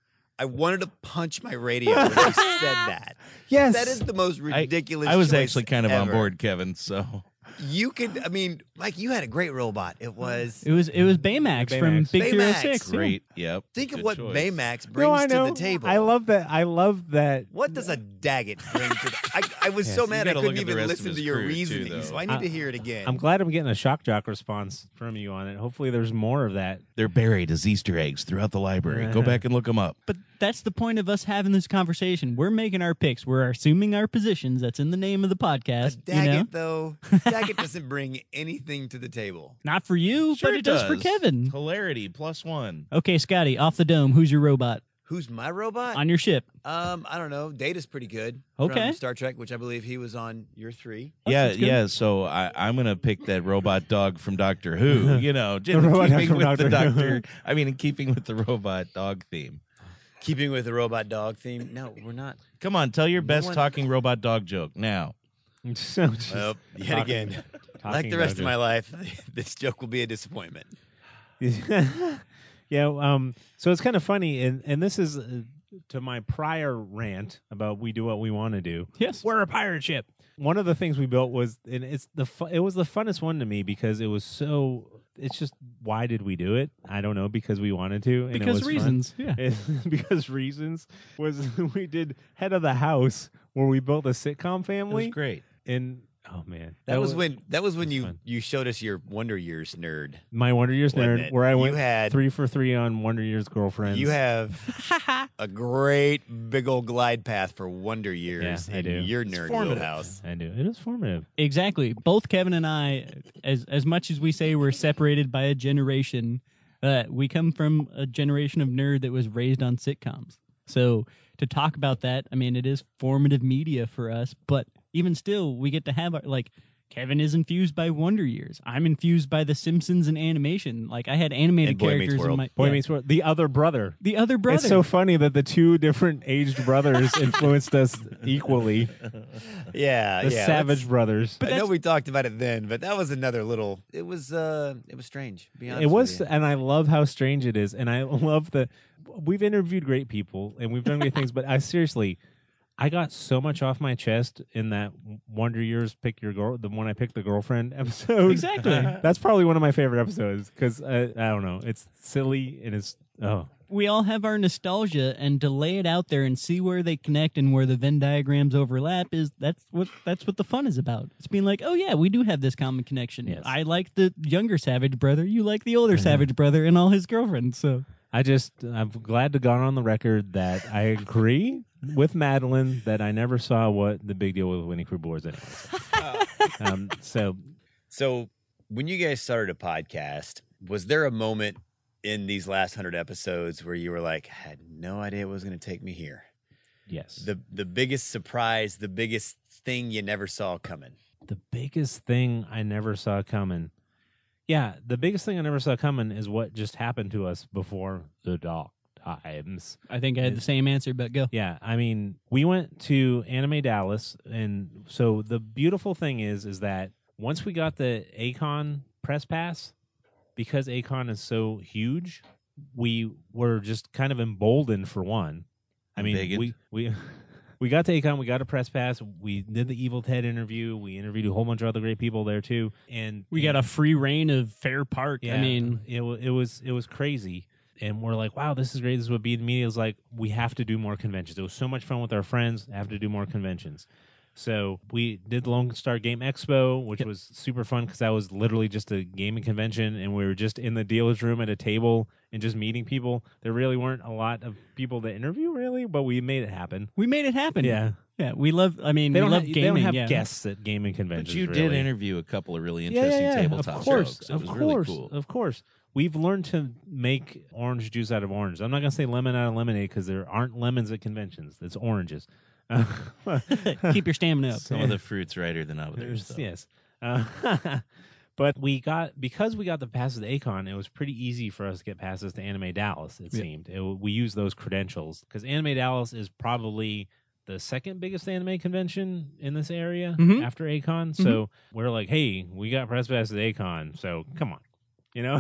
I wanted to punch my radio when you said that. Yes. That is the most ridiculous I was choice actually kind of on ever. board, Kevin, so. You could, I mean, Mike, you had a great robot. It was, It was it was Baymax, from Baymax. Big Hero Baymax. six. yeah. Great. Yep. think of Good what choice. Baymax brings No, I to know. the table. I love that. I love that. What does a Daggett bring to the I, I was Yes. so You mad I gotta couldn't look at the even rest of listen his to your crew, too, reasoning, though. so I need I- to hear it again. I'm glad I'm getting a shock jock response from you on it. Hopefully, there's more of that. They're buried as Easter eggs throughout the library. Go back and look them up. But that's the point of us having this conversation. We're making our picks. We're assuming our positions. That's in the name of the a podcast. Daggett, you know? though, Daggett doesn't bring anything to the table. Not for you, Sure but it does. for Kevin. Hilarity plus one. Okay, Scotty, off the dome. Who's your robot Who's my robot? on your ship? Um, I don't know. Data's pretty good. Okay. From Star Trek, which I believe he was on your three. yeah, sounds good. yeah. So I, I'm gonna pick that robot dog from Doctor Who. You know, in robot dog keeping from with the Doctor Who. Doctor. I mean, in keeping with the robot dog theme. Keeping with the robot dog theme. No, we're not. Come on, tell your No best one- talking robot dog joke now. So just Well, yet talking- again, like talking the rest of about my life, this joke will be a disappointment. it. Yeah. Um. So it's kind of funny, and and this is uh, to my prior rant about we do what we want to do. Yes. We're a pirate ship. One of the things we built was, and it's the fu- it was the funnest one to me because it was so. It's just why did we do it? I don't know, because we wanted to. And it Because was fun. reasons. Yeah. It- because reasons was we did Head of the House where we built a sitcom It family. was great. And oh man, That, was, when that was when was you fun. you showed us your Wonder Years nerd. my Wonder Years Wasn't nerd, it? where I You went had- three for three on Wonder Years girlfriends. You have a great big old glide path for Wonder Years Yeah, I in do. your It's nerd formative. wheelhouse. I do. It is formative. Exactly. Both Kevin and I, as as much as we say we're separated by a generation, Uh, we come from a generation of nerd that was raised on sitcoms. So to talk about that, I mean, it is formative media for us, but even still, we get to have, our, like, Kevin is infused by Wonder Years. I'm infused by The Simpsons and animation. Like, I had animated And Boy Meets characters in World. my... Boy yeah. Meets World. The other brother. The other brother. It's so funny that the two different aged brothers influenced us equally. Yeah, The yeah. Savage let's- Brothers. But I know that's- we talked about it then, but that was another little. It was. uh It was strange. to Be honest It was, with you. and I love how strange it is, and I love that we've interviewed great people and we've done great things, but I seriously, I got so much off my chest in that Wonder Years pick your girl, the one I picked the girlfriend episode. Exactly. That's probably one of my favorite episodes because uh, I don't know, it's silly and it's oh. We all have our nostalgia, and to lay it out there and see where they connect and where the Venn diagrams overlap is that's what that's what the fun is about. It's being like, oh yeah, we do have this common connection. Yes. I like the younger Savage brother, you like the older Savage brother, and all his girlfriends. So I just, I'm glad to gone on the record that I agree with Madeline that I never saw what the big deal with Winnie Crew was anyway. um, so, So, when you guys started a podcast, was there a moment in these last hundred episodes where you were like, I had no idea it was going to take me here? yes. The the biggest surprise, the biggest thing you never saw coming. The biggest thing I never saw coming. Yeah, the biggest thing I never saw coming is what just happened to us before the dark times. I think I had the same answer, but go. Yeah, I mean, we went to Anime Dallas, and so the beautiful thing is, is that once we got the Acon press pass, because Acon is so huge, we were just kind of emboldened for one. I mean, Emboldened. we we we got to Acon, we got a press pass, we did the Evil Ted interview, we interviewed a whole bunch of other great people there too, and We got a free reign of Fair Park. yeah, I mean, it wa- it was it was crazy, and we're like, wow, this is great. This is what Be the Media is like. We have to do more conventions. It was so much fun with our friends. Have to do more conventions. So we did the Lone Star Game Expo, which was super fun because that was literally just a gaming convention, and we were just in the dealer's room at a table and just meeting people. There really weren't a lot of people to interview, really, but we made it happen. we made it happen. Yeah, Yeah, we love, I mean, they we don't love have, gaming. they don't have yeah. guests at gaming conventions. But you really. did interview a couple of really Yeah, interesting yeah, yeah. tabletop Of course, jokes. It of was course, really cool. of course. We've learned to make orange juice out of orange. I'm not going to say lemon out of lemonade because there aren't lemons at conventions. It's oranges. Keep your stamina up. Some of the fruits righter than others. There's- though. yes. Uh, but we got, because we got the passes to Acon, it was pretty easy for us to get passes to Anime Dallas, it Yeah. seemed. It, we used those credentials because Anime Dallas is probably the second biggest anime convention in this area Mhm. after Acon. So we're like, hey, we got press passes to Acon, so come on. You know?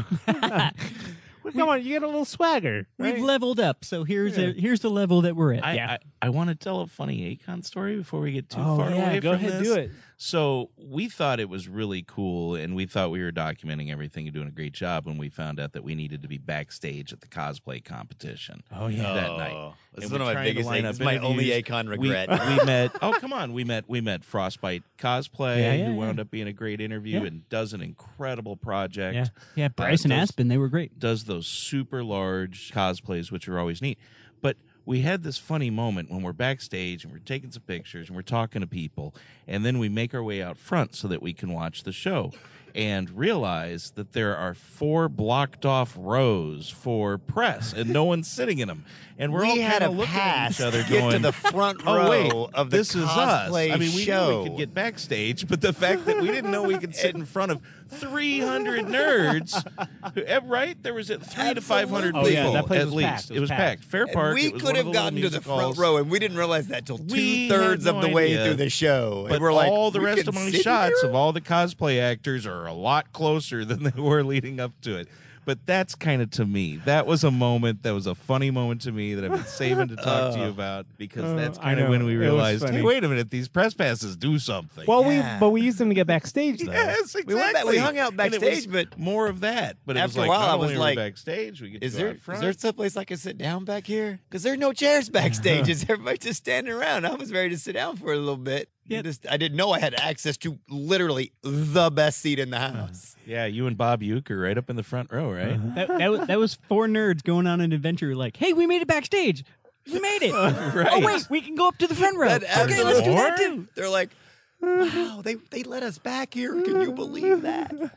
Well, come on, you get a little swagger. We've right? leveled up, so here's Yeah. a, here's the level that we're at. I, yeah. I, I want to tell a funny Acon story before we get too oh, far yeah, away go from ahead, this. do it. So we thought it was really cool, and we thought we were documenting everything and doing a great job when we found out that we needed to be backstage at the cosplay competition. Oh, yeah. that Oh, night. This And is we're one of my trying to biggest line things. up It's my only interviews. Acon We, regret. we met. Oh, come on. We met. We met Frostbite Cosplay, Yeah, yeah, who yeah. wound up being a great interview Yeah. and does an incredible project. Yeah. yeah, Bryce and those- Aspen, they were great. Does those super large cosplays, which are always neat. But we had this funny moment when we're backstage and we're taking some pictures and we're talking to people, and then we make our way out front so that we can watch the show and realize that there are four blocked off rows for press and no one's sitting in them. And we're we all had kind a of looking pass at each other to get going, to the front row oh, wait, of the this is us. cosplay I mean, we show. knew we could get backstage, but the fact that we didn't know we could sit in front of three hundred nerds, who, eh, right? There was at three to five hundred Oh, people yeah, that place at was least. packed. It was packed. Fair And Park. we it was could one of have the gotten to little the front music halls. row, and we didn't realize that till We two thirds had of no the way idea. through the show. But and we're like, all the we rest can of my sit shots here? of all the cosplay actors are a lot closer than they were leading up to it. But that's kind of to me. That was a moment. That was a funny moment to me that I've been saving to talk to you about because Uh, that's I kind of know. when we It was realized, funny. hey, wait a minute, these press passes do something. Well, Yeah. we but we used them to get backstage though. yes, exactly. We went back- we hung out And it backstage, was but more of that. But it after a was like, while, not I was only are we like, backstage, we get Is to there go out is front. there someplace I can sit down back here? Because there's no chairs backstage. Is everybody just standing around? I was ready to sit down for a little bit. Yeah. Yeah. Just, I didn't know I had access to literally the best seat in the house. Yeah, you and Bob Euchre right up in the front row, right? That, that, was, that was four nerds going on an adventure like, hey, we made it backstage. We made it. Oh, wait, we can go up to the front row. That Okay, let's do that absolutely- too. They're like, wow, they, they let us back here. Can you believe that?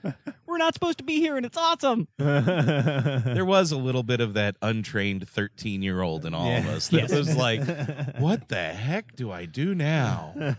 We're not supposed to be here, and it's awesome. There was a little bit of that untrained thirteen-year-old in all of Yeah. us that Yes. was like, what the heck do I do now?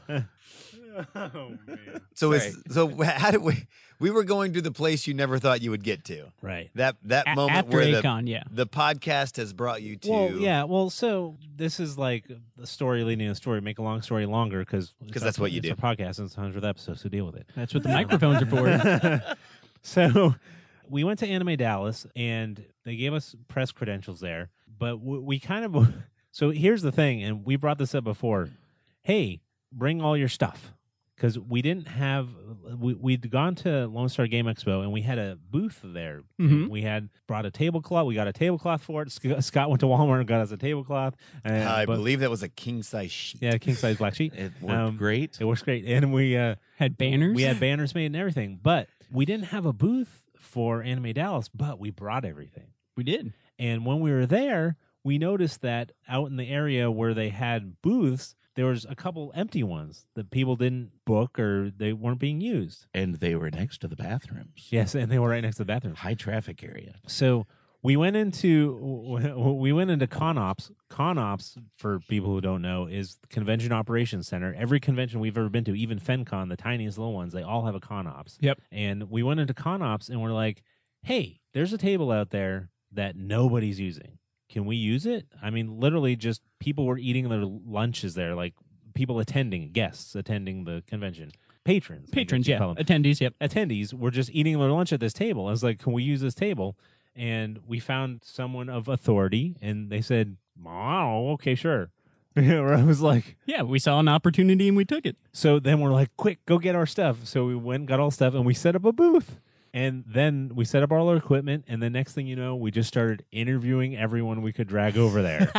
Oh man. So Sorry. it's so how did we? We were going to the place you never thought you would get to. Right. That that A- moment after where the, Akon, yeah. the podcast has brought you to. Well, yeah. Well, so this is like the story leading to the story. Make a long story longer because 'Cause that's what you it's do. Our podcast and it's the hundredth episode, so deal with it. That's what the microphones are for. So we went to Anime Dallas and they gave us press credentials there, but we, we kind of. So here's the thing, and we brought this up before. Hey, bring all your stuff. Because we didn't have, we, we'd gone to Lone Star Game Expo and we had a booth there. Mhm. We had brought a tablecloth. We got a tablecloth for it. Sc- Scott went to Walmart and got us a tablecloth. And, I but- believe that was a king size sheet. Yeah, king size black sheet. It worked Um, great. It works great. And we uh, Had banners. we had banners made and everything. But we didn't have a booth for Anime Dallas, but we brought everything. We did. And when we were there, we noticed that out in the area where they had booths, there was a couple empty ones that people didn't book or they weren't being used. And they were next to the bathrooms. Yes, and they were right next to the bathroom. High traffic area. So we went into we went into ConOps. ConOps, for people who don't know, is the Convention Operations Center. Every convention we've ever been to, even FenCon, the tiniest little ones, they all have a ConOps. Yep. And we went into ConOps and we're like, hey, there's a table out there that nobody's using. Can we use it? I mean, literally just people were eating their lunches there, like people attending, guests attending the convention. Patrons. I guess Patrons, you yeah. call them. Attendees, yep. Attendees were just eating their lunch at this table. I was like, can we use this table? And we found someone of authority, and they said, oh, okay, sure. Where I was like, Yeah, we saw an opportunity and we took it. so then we're like, quick, go get our stuff. So we went and got all stuff, and we set up a booth. And then we set up all our equipment, and the next thing you know, we just started interviewing everyone we could drag over there.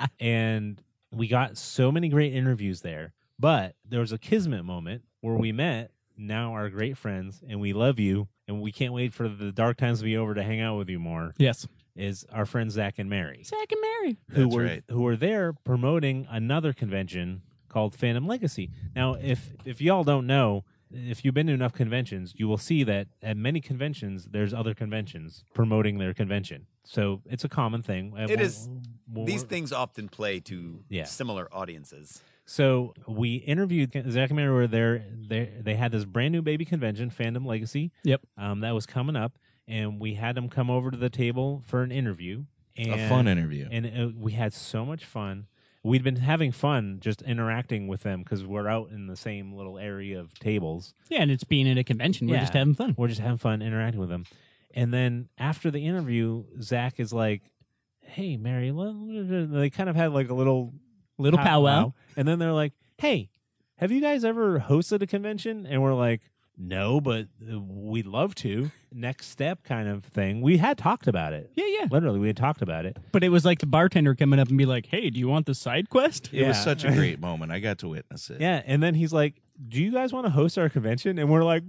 And we got so many great interviews there. But there was a kismet moment where we met now our great friends, and we love you, and we can't wait for the dark times to be over to hang out with you more, Yes. is our friends Zach and Mary, Zach and Mary. who That's were right. who were there promoting another convention called Phantom Legacy. Now, if if y'all don't know, if you've been to enough conventions, you will see that at many conventions, there's other conventions promoting their convention. So it's a common thing. Uh, It when- is- when These we're- things often play to Yeah. similar audiences. So we interviewed Zach and Mary were there. They they had this brand new baby convention, Fandom Legacy. Yep. Um, that was coming up, and we had them come over to the table for an interview. And, A fun interview. and it, we had so much fun. We'd been having fun just interacting with them because we're out in the same little area of tables. Yeah, and it's being at a convention. We're Yeah. just having fun. We're just having fun interacting with them. And then after the interview, Zach is like, "Hey, Mary," they kind of had like a little Little powwow. and then they're like, "Hey, have you guys ever hosted a convention?" And we're like, "No, but uh, we'd love to." Next step kind of thing. We had talked about it. Yeah, yeah. Literally, we had talked about it. But it was like the bartender coming up and be like, hey, do you want the side quest? It was Yeah. such a great moment. I got to witness it. Yeah, and then he's like, "Do you guys want to host our convention?" And we're like,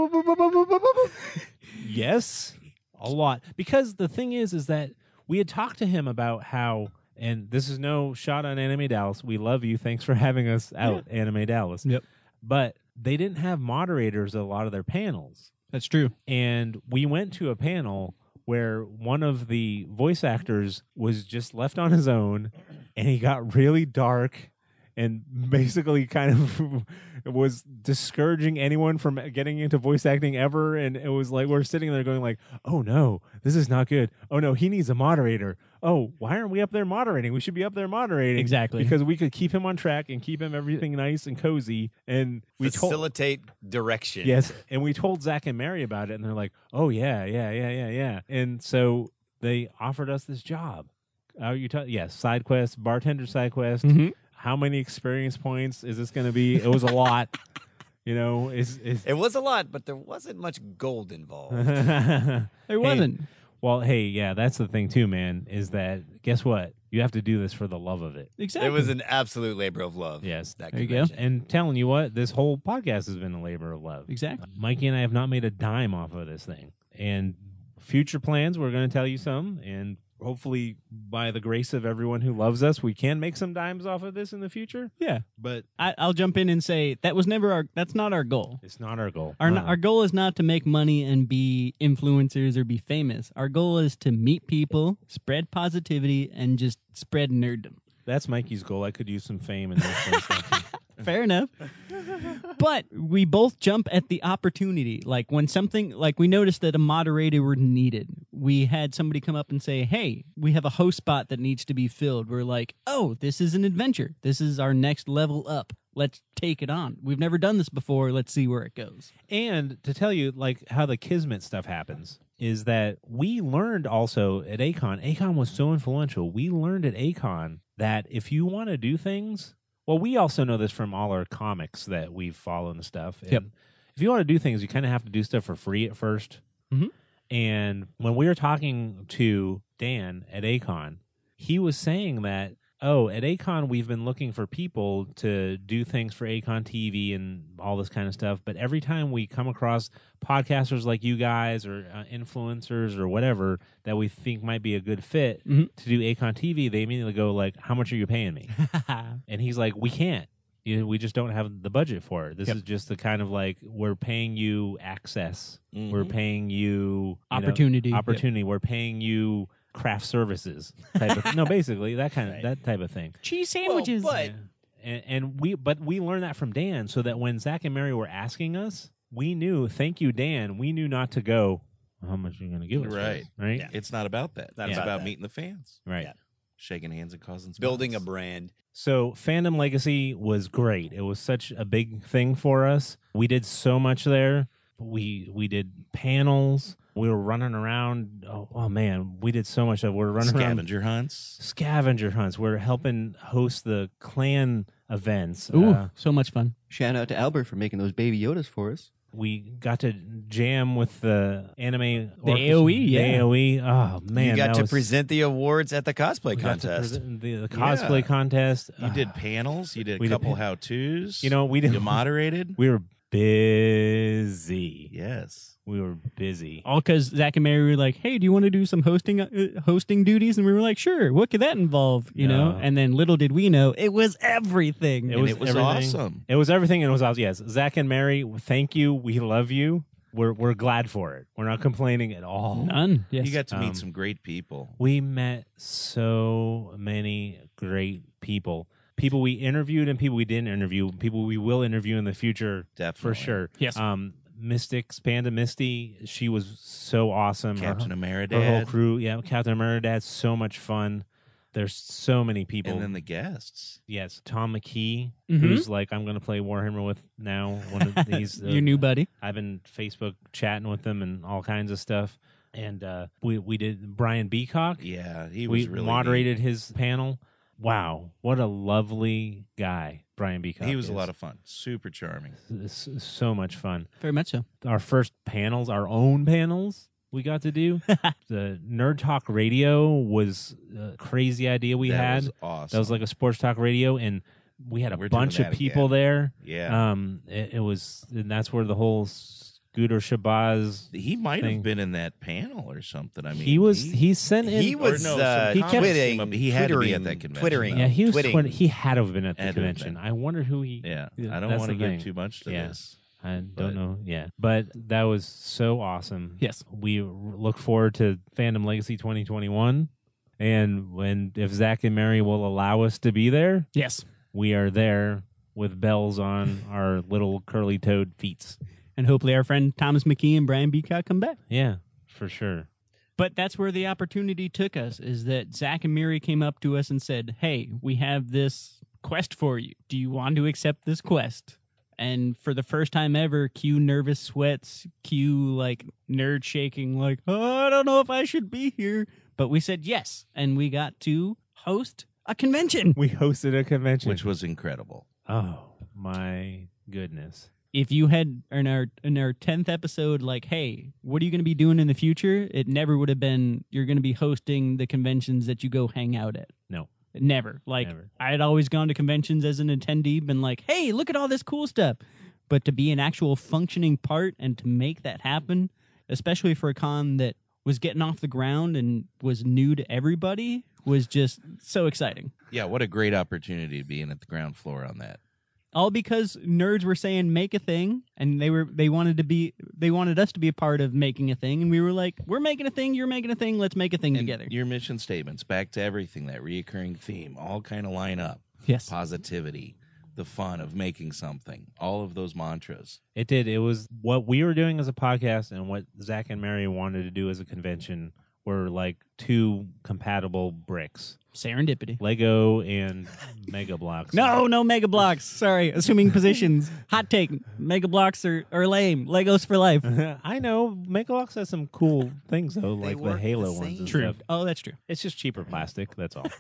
"Yes, a lot." Because the thing is, is that we had talked to him about how, and this is no shot on Anime Dallas. We love you. Thanks for having us out, Anime Dallas. Yep. But they didn't have moderators at a lot of their panels. That's true. And we went to a panel where one of the voice actors was just left on his own, and he got really dark and basically kind of was discouraging anyone from getting into voice acting ever. And it was like we're sitting there going like, "Oh no, this is not good. Oh no, he needs a moderator. Oh, why aren't we up there moderating? We should be up there moderating." Exactly. Because we could keep him on track and keep him everything nice and cozy. And we told Facilitate direction. Yes, and we told Zach and Mary about it, and they're like, "Oh yeah, yeah, yeah, yeah, yeah." And so they offered us this job. Oh, you ta- yes, side quest, bartender side quest. Mhm. How many experience points is this going to be? It was a lot. You know, is is It was a lot, but there wasn't much gold involved. There wasn't. Well, hey, yeah, that's the thing too, man. Is that guess what? You have to do this for the love of it. Exactly. It was an absolute labor of love. Yes. that There you go. convention. And telling you what, this whole podcast has been a labor of love. Exactly. Mikey and I have not made a dime off of this thing. And future plans, we're going to tell you some. And hopefully by the grace of everyone who loves us, we can make some dimes off of this in the future. Yeah. But I, I'll jump in and say that was never our. That's not our goal. it's not our goal. Our Uh-uh. our goal is not to make money and be influencers or be famous. Our goal is to meet people, spread positivity, and just spread nerddom. That's Mikey's goal. I could use some fame in this place. Fair enough. But we both jump at the opportunity. Like when something, like we noticed that a moderator were needed. We had somebody come up and say, hey, we have a host spot that needs to be filled. We're like, oh, this is an adventure. This is our next level up. Let's take it on. We've never done this before. Let's see where it goes. And to tell you, like, how the Kismet stuff happens is that we learned also at A C O N. A C O N was so influential. We learned at A C O N that if you want to do things, well, we also know this from all our comics that we follow and stuff. And Yep. if you want to do things, you kind of have to do stuff for free at first. Mhm. And when we were talking to Dan at A C O N, he was saying that, oh, at A C O N, we've been looking for people to do things for A C O N T V and all this kind of stuff. But every time we come across podcasters like you guys or uh, influencers or whatever that we think might be a good fit Mhm. to do A C O N T V, they immediately go like, how much are you paying me? And he's like, we can't. You know, we just don't have the budget for it. This Yep. is just the kind of like, we're paying you access. Mhm. We're paying you, you know, Opportunity. Yep. opportunity. We're paying you craft services type of no, basically that kind of Right. that type of thing. Cheese Well, sandwiches. but Yeah. And, and we, but we learned that from Dan, so that when Zach and Mary were asking us, we knew. Thank you, Dan. We knew not to go. How much are you going to give us? for Right. this?" Right. Yeah. It's not about that. Not it's about about that. meeting the fans, Right. Yeah. shaking hands and causing smiles. building a brand. So Fandom Legacy was great. It was such a big thing for us. We did so much there. We we did panels. We were running around. Oh, oh man, we did so much of. We were running around scavenger hunts. scavenger hunts. We're helping host the clan events. Ooh, Uh, so much fun. Shout out to Albert for making those baby Yodas for us. we got to jam with the anime, The orchestra- A O E, the yeah. A O E. Oh man, you got that to was- present the awards at the cosplay we got to contest. present the, the cosplay Yeah. contest. You Ah, did panels. You did a We did couple pan- how tos. You know, we did. You moderated. We were busy. Yes. We were busy. All because Zach and Mary were like, "Hey, do you want to do some hosting uh, hosting duties?" And we were like, "Sure." What could that involve? You know. No. And then little did we know, it was everything. It And was, it was everything. awesome. It was everything, and it was awesome. Yes, Zach and Mary, thank you. We love you. We're we're glad for it. We're not complaining at all. None. Yes. You got to meet Um, some great people. We met so many great people. People we interviewed and people we didn't interview. People we will interview in the future Definitely. for sure. Yes. Um, Mystics, Panda Misty, she was so awesome. Her- Captain her, Ameridad. whole crew, yeah, Captain Ameridad, so much fun. There's so many people. And then the guests. Yes, Tom McKee, Mhm. who's like I'm going to play Warhammer with now. One of these, uh, Your new buddy. I've been Facebook chatting with them and all kinds of stuff. And uh, we we did Brian Beacock. Yeah, he we was really moderated his panel. Wow, what a lovely guy Brian Beacock. neat. He was is. a lot of fun. Super charming. S- so much fun. Very much so. Our first panels, our own panels, we got to do. The Nerd Talk Radio was a crazy idea we that had. was awesome. That was like a sports talk radio, and we had a We're doing bunch of that people again. there. yeah. Um, it, it was, and that's where the whole Scooter Shabazz. he might thing. have been in that panel or something. I mean, he was. He, sent in. He was no, some uh, he kept- twitting. he had to be at twittering- that convention, Twittering. though. yeah, he was. twitting. Twenty, he had to have been at the Had to have convention. been. I wonder who he. Yeah, Yeah, I don't that's want to the give thing. too much to Yeah. this. I don't But- know. Yeah, but that was so awesome. Yes. we r- look forward to Fandom Legacy twenty twenty-one, and when if Zach and Mary will allow us to be there, Yes. we are there with bells on our little curly-toed feet. And hopefully our friend Thomas McKee and Brian Beacock come back. Yeah, for sure. But that's where the opportunity took us, is that Zach and Mary came up to us and said, "Hey, we have this quest for you. Do you want to accept this quest?" And for the first time ever, cue nervous sweats, cue like nerd shaking, like, oh, I don't know if I should be here. But we said yes, and we got to host a convention. We hosted a convention, Which was incredible. oh my goodness. If you had in our in our tenth episode, like, hey, what are you going to be doing in the future? It never would have been, you're going to be hosting the conventions that you go hang out at. No. Never. Like, Never. I had always gone to conventions as an attendee, been like, hey, look at all this cool stuff. But to be an actual functioning part and to make that happen, especially for a con that was getting off the ground and was new to everybody was just so exciting. Yeah, what a great opportunity being at the ground floor on that. All because nerds were saying make a thing, and they were they wanted to be they wanted us to be a part of making a thing, and we were like, we're making a thing, you're making a thing, let's make a thing And together. your mission statements, back to everything, that reoccurring theme, all kind of line up. Yes. Positivity, the fun of making something, all of those mantras. It did. It was what we were doing as a podcast and what Zach and Mary wanted to do as a convention were like two compatible bricks. Serendipity. Lego and Mega Blocks. No, no Mega Blocks. Sorry, assuming positions. Hot take. Mega Blocks are, are lame. Legos for life. I know. Mega Blocks has some cool things, though, They like the work Halo the ones same. and True. stuff. Oh, that's true. It's just cheaper plastic. That's all.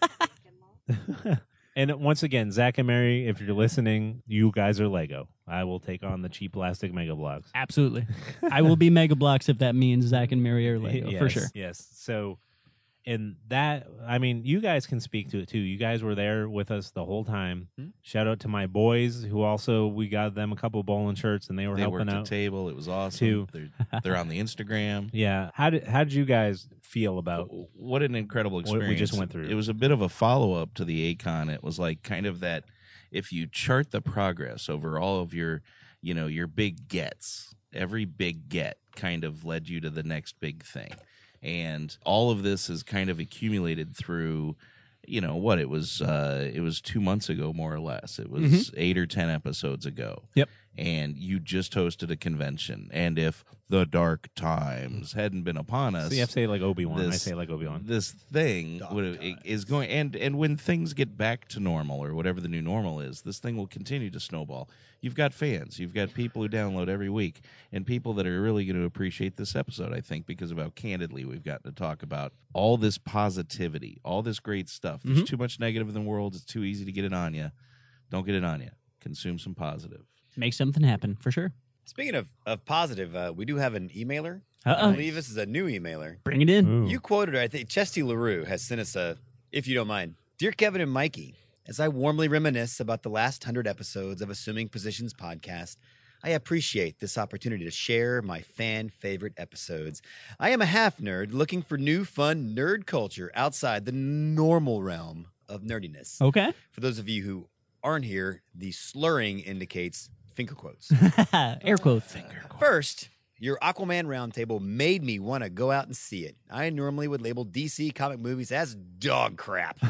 And once again, Zach and Mary, if you're listening, you guys are Lego. I will take on the cheap plastic Mega Blocks. Absolutely. I will be Mega Blocks if that means Zach and Mary are Lego, Yes, for sure. Yes. So, and that, I mean, you guys can speak to it too. You guys were there with us the whole time. Hmm? Shout out to my boys who also, we got them a couple bowling shirts and they were They helping worked out. the table. It was awesome. Too. They're, they're on the Instagram. Yeah. How did, how did you guys feel about What an incredible What we experience. just went through. It was a bit of a follow-up to the A C O N. It was like kind of that, if you chart the progress over all of your, you know, your big gets, every big get kind of led you to the next big thing. And all of this is kind of accumulated through, you know, what it was, uh, it was two months ago, more or less. It was Mhm. eight or ten episodes ago. Yep. And you just hosted a convention. And if the dark times hadn't been upon us, So you have to say like Obi-Wan. I this- say like Obi-Wan. this thing Dark would, times. is going, and and when things get back to normal or whatever the new normal is, this thing will continue to snowball. You've got fans, you've got people who download every week, and people that are really going to appreciate this episode, I think, because of how candidly we've gotten to talk about all this positivity, all this great stuff. There's Mhm. too much negative in the world. It's too easy to get it on you. Don't get it on you. Consume some positive. Make something happen, for sure. Speaking of, of positive, uh, we do have an emailer. Uh-oh. I believe this is a new emailer. Bring it in. Ooh. You quoted her. I think Chesty LaRue has sent us a, if you don't mind. Dear Kevin and Mikey, as I warmly reminisce about the last hundred episodes of Assuming Positions podcast, I appreciate this opportunity to share my fan favorite episodes. I am a half nerd looking for new fun nerd culture outside the normal realm of nerdiness. Okay. For those of you who aren't here, the slurring indicates finger quotes. Air quotes. First, your Aquaman roundtable made me want to go out and see it. I normally would label D C comic movies as dog crap.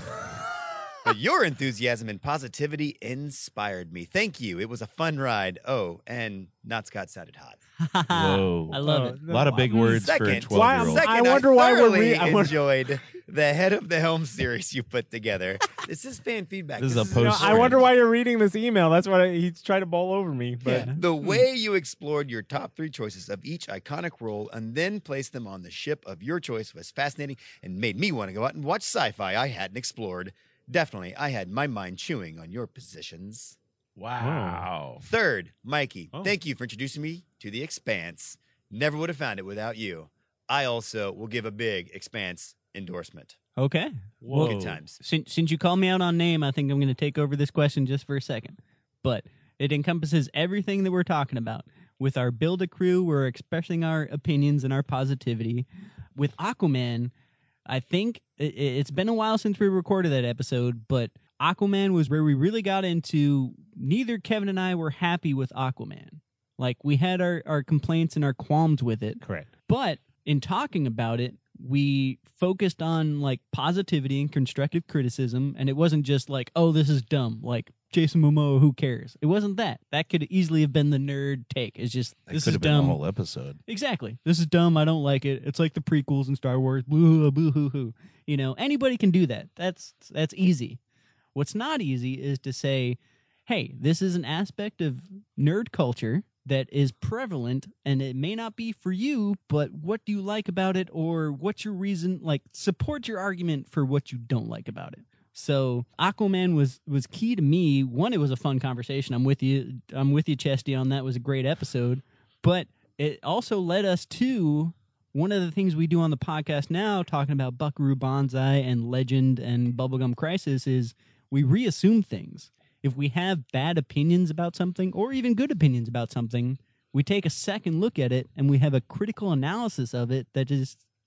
But your enthusiasm and positivity inspired me. Thank you. It was a fun ride. Oh, and Not Scott sounded hot. Whoa. I love Oh, it. A lot of big words for a Second, twelve-year-old. second, I wonder why we're thoroughly re- I wonder- enjoyed the Head of the Helm series you put together. This is fan feedback. This is a No, post- I wonder why you're reading this email. That's what I, he's trying to bowl over me. But Yeah. The way you explored your top three choices of each iconic role and then placed them on the ship of your choice was fascinating and made me want to go out and watch sci-fi I hadn't explored. Definitely, I had my mind chewing on your positions. Wow. Third, Mikey, Oh. thank you for introducing me to The Expanse. Never would have found it without you. I also will give a big Expanse endorsement. Okay. Whoa. Good times. Since, since you called me out on name, I think I'm going to take over this question just for a second. But it encompasses everything that we're talking about. With our Build a Crew, we're expressing our opinions and our positivity. With Aquaman, I think it, it's been a while since we recorded that episode, but Aquaman was where we really got into neither Kevin and I were happy with Aquaman. Like, we had our, our complaints and our qualms with it. correct. But in talking about it, we focused on like positivity and constructive criticism, and it wasn't just like, oh, this is dumb. Like Jason Momoa, who cares? It wasn't that. That could easily have been the nerd take. It's just That this could is have been dumb. the whole episode. Exactly. This is dumb. I don't like it. It's like the prequels in Star Wars. Boo boo hoo hoo. You know, anybody can do that. That's that's easy. What's not easy is to say, hey, this is an aspect of nerd culture that is prevalent, and it may not be for you, but what do you like about it, or what's your reason? Like, support your argument for what you don't like about it. So Aquaman was was key to me. One, it was a fun conversation. I'm with you. I'm with you, Chesty, on that. It was a great episode. But it also led us to one of the things we do on the podcast now, talking about Buckaroo Banzai and Legend and Bubblegum Crisis, is we reassume things. If we have bad opinions about something, or even good opinions about something, we take a second look at it and we have a critical analysis of it that is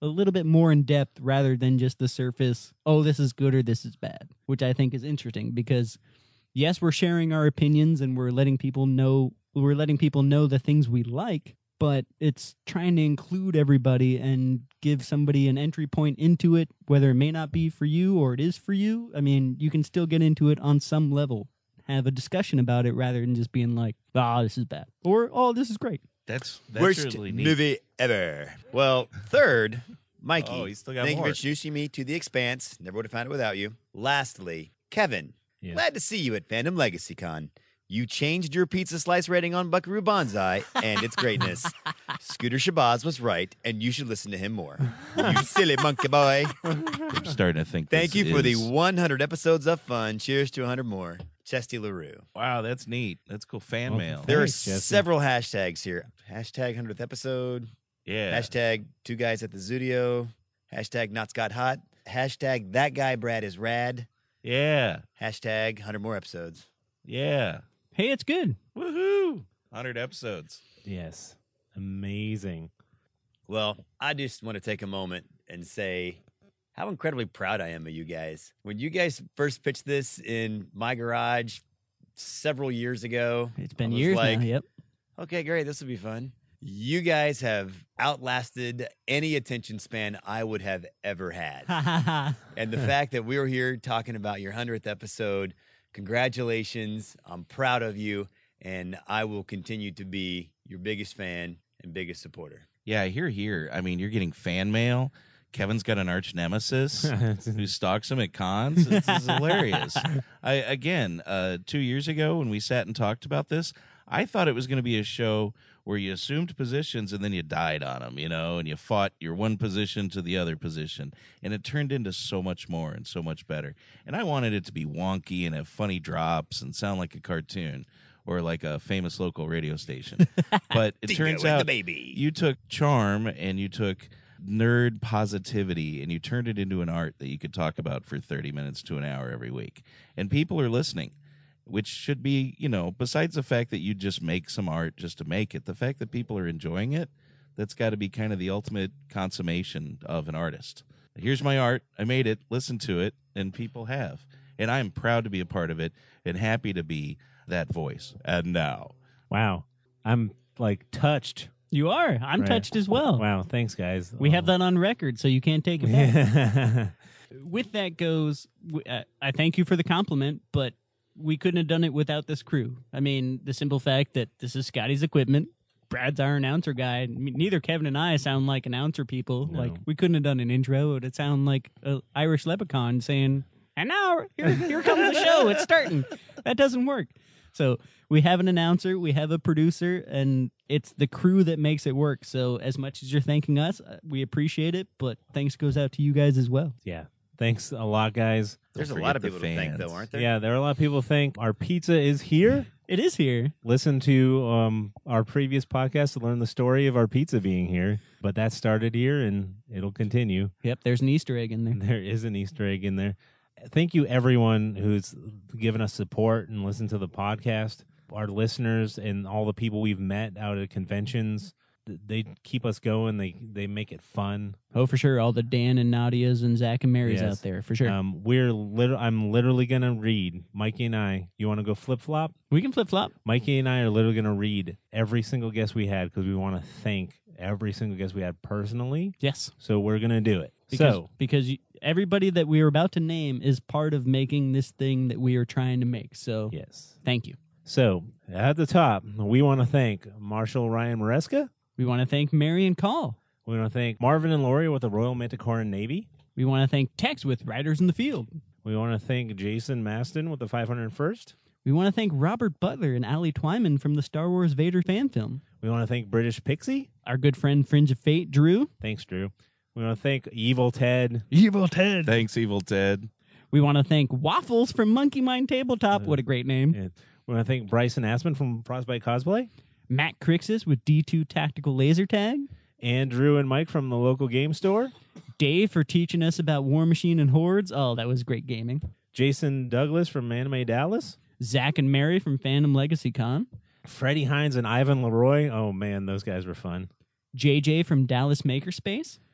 a little bit more in depth rather than just the surface, oh, this is good or this is bad, which I think is interesting because, yes, we're sharing our opinions and we're letting people know we're letting people know the things we like, but it's trying to include everybody and give somebody an entry point into it, whether it may not be for you or it is for you. I mean, you can still get into it on some level, have a discussion about it rather than just being like, ah, oh, this is bad, or oh, this is great. That's that's Worst really neat. movie ever. Well, third, Mikey. Oh, he's still got thank more. you for introducing me to The Expanse. Never would have found it without you. Lastly, Kevin. Yeah. Glad to see you at Fandom Legacy Con. You changed your pizza slice rating on Buckaroo Banzai and its greatness. Scooter Shabazz was right, and you should listen to him more. You silly monkey boy. I'm starting to think. Thank this you for the is- one hundred episodes of fun. Cheers to one hundred more. Chesty LaRue. Wow, that's neat. That's cool fan Well, mail. There Thanks, are Jesse. several hashtags here. Hashtag one hundredth episode. Yeah. Hashtag two guys at the Zudio. Hashtag not Scott Hot. Hashtag that guy Brad is rad. Yeah. Hashtag one hundred more episodes. Yeah. Hey, it's good. Woohoo! one hundred episodes. Yes. Amazing. Well, I just want to take a moment and say how incredibly proud I am of you guys. When you guys first pitched this in my garage several years ago, It's been I was years like, now. Yep. okay, great, this will be fun. You guys have outlasted any attention span I would have ever had. Ha ha ha. And the fact that we were here talking about your one hundredth episode, congratulations. I'm proud of you, and I will continue to be your biggest fan and biggest supporter. Yeah, here, here. I mean, you're getting fan mail. Kevin's got an arch nemesis who stalks him at cons. This is hilarious. I again, uh, two years ago when we sat and talked about this, I thought it was going to be a show where you assumed positions and then you died on them, you know, and you fought your one position to the other position. And it turned into so much more and so much better. And I wanted it to be wonky and have funny drops and sound like a cartoon or like a famous local radio station. But it Dingo turns and the out baby. you took charm and you took nerd positivity and you turned it into an art that you could talk about for thirty minutes to an hour every week. And people are listening, which should be, you know, besides the fact that you just make some art just to make it, the fact that people are enjoying it, that's got to be kind of the ultimate consummation of an artist. Here's my art. I made it. Listen to it. And people have. And I'm proud to be a part of it and happy to be that voice. And now. Wow. I'm like touched. You are. I'm Right. touched as well. Wow. Thanks, guys. We have Oh. that on record, so you can't take it back. Yeah. With that goes, w- uh, I thank you for the compliment, but we couldn't have done it without this crew. I mean, the simple fact that this is Scotty's equipment, Brad's our announcer guy. I mean, neither Kevin and I sound like announcer people. No. Like, we couldn't have done an intro. It'd sound like an Irish leprechaun saying, and now here, here comes the show. It's starting. That doesn't work. So we have an announcer, we have a producer, and it's the crew that makes it work. So as much as you're thanking us, uh, we appreciate it, but thanks goes out to you guys as well. Yeah. Thanks a lot, guys. There's a Don't lot of forget people the to thank, fans. though, aren't there? Yeah, there are a lot of people who think our pizza is here. It is here. Listen to um, our previous podcast to learn the story of our pizza being here. But that started here, and it'll continue. Yep, there's an Easter egg in there. There is an Easter egg in there. Thank you, everyone who's given us support and listened to the podcast. Our listeners and all the people we've met out at conventions, th- they keep us going. They they make it fun. Oh, for sure. All the Dan and Nadias and Zach and Marys Yes. out there, for sure. Um, we're lit- I'm literally gonna read Mikey and I. You want to go flip flop? we can flip flop. Mikey and I are literally gonna read every single guest we had because we want to thank every single guest we had personally. Yes. So we're gonna do it. Because, so because you, everybody that we are about to name is part of making this thing that we are trying to make. So yes. thank you. So at the top, we want to thank Marshall Ryan Maresca. We want to thank Marion Call. We want to thank Marvin and Lori with the Royal Manticoran Navy. We want to thank Tex with Riders in the Field. We want to thank Jason Maston with the five hundred first. We want to thank Robert Butler and Ali Twyman from the Star Wars Vader fan film. We want to thank British Pixie. Our good friend Fringe of Fate, Drew. Thanks, Drew. We want to thank Evil Ted. Evil Ted. Thanks, Evil Ted. We want to thank Waffles from Monkey Mind Tabletop. What a great name. And we want to thank Bryson Asman from Frostbite Cosplay. Matt Crixus with D two Tactical Laser Tag. Andrew and Mike from the local game store. Dave for teaching us about War Machine and Hordes. Oh, that was great gaming. Jason Douglas from Anime Dallas. Zach and Mary from Phantom Legacy Con. Freddie Hines and Ivan Leroy. Oh, man, those guys were fun. J J from Dallas Makerspace.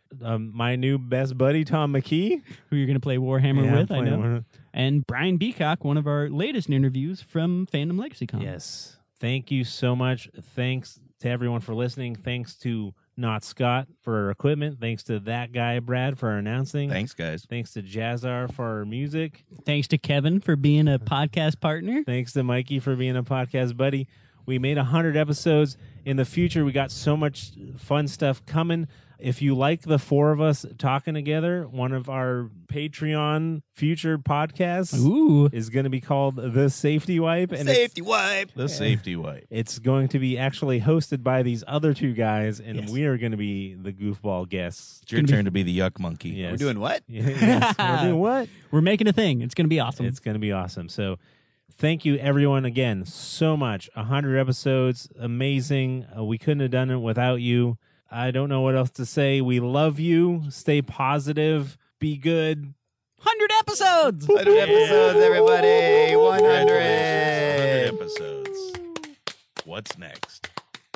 Um, my new best buddy, Tom McKee. Who you're going to play Warhammer Yeah, with, I playing know. Warhammer. And Brian Beacock, one of our latest interviews from Fandom LegacyCon. Yes. Thank you so much. Thanks to everyone for listening. Thanks to Not Scott for our equipment. Thanks to that guy, Brad, for our announcing. Thanks, guys. Thanks to Jazzar for our music. Thanks to Kevin for being a podcast partner. Thanks to Mikey for being a podcast buddy. We made one hundred episodes. In the future, we got so much fun stuff coming. If you like the four of us talking together, one of our Patreon future podcasts Ooh. is going to be called The Safety Wipe. And Safety wipe. The safety wipe. It's going to be actually hosted by these other two guys, and Yes. we are going to be the goofball guests. It's your turn to be the yuck monkey. Yes. We're doing what? Yes. We're doing what? We're making a thing. It's going to be awesome. It's going to be awesome. So thank you, everyone, again, so much. one hundred episodes. Amazing. Uh, we couldn't have done it without you. I don't know what else to say. We love you. Stay positive. Be good. one hundred episodes! one hundred episodes, everybody. one Congratulations. hundred. one hundred episodes. What's next?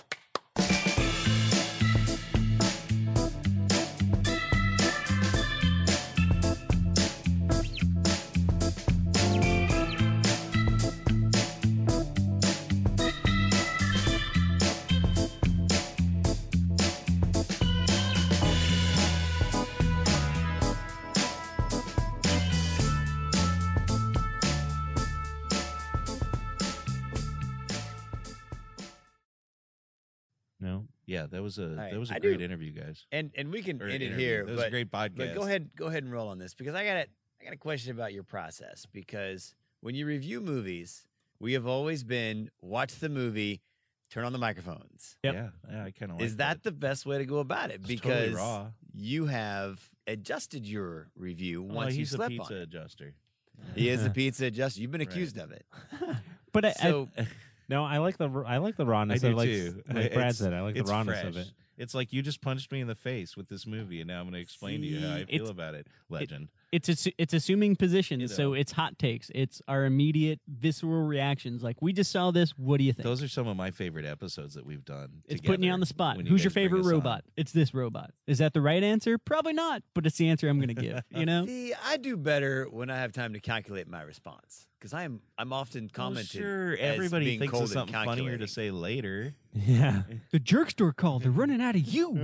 No? Yeah, that was a right, that was a I great do- interview, guys. And and we can Or end it interview. here. That was but, a great podcast. But go ahead, go ahead and roll on this because I got it. I got a question about your process because when you review movies, we have always been watch the movie, turn on the microphones. Yep. Yeah, yeah, I kind of like Is that the best way to go about it? It's Because totally raw. you have adjusted your review Well, once you he's a slept pizza on it. adjuster. He is a pizza adjuster. You've been Right. accused of it. But I, I, So No, I like the I like the I rawness. do of like, too. Like Brad It's- said, I like the it's rawness fresh. of it. It's like you just punched me in the face with this movie, and now I'm going to explain to you how I See, feel it's- about it. Legend. it's assu- it's assuming position, You so know. it's hot takes. It's our immediate visceral reactions. Like, we just saw this. What do you think? Those are some of my favorite episodes that we've done. It's putting you together on the spot. when Who's your guys bring favorite us on. robot? It's this robot. Is that the right answer? Probably not, but it's the answer I'm going to give. You know? see, I do better when I have time to calculate my response because I'm I'm often Well, commented. sure, as everybody being thinks cold of and something funnier calculating. to say later. Yeah. The jerk store called. They're running out of you.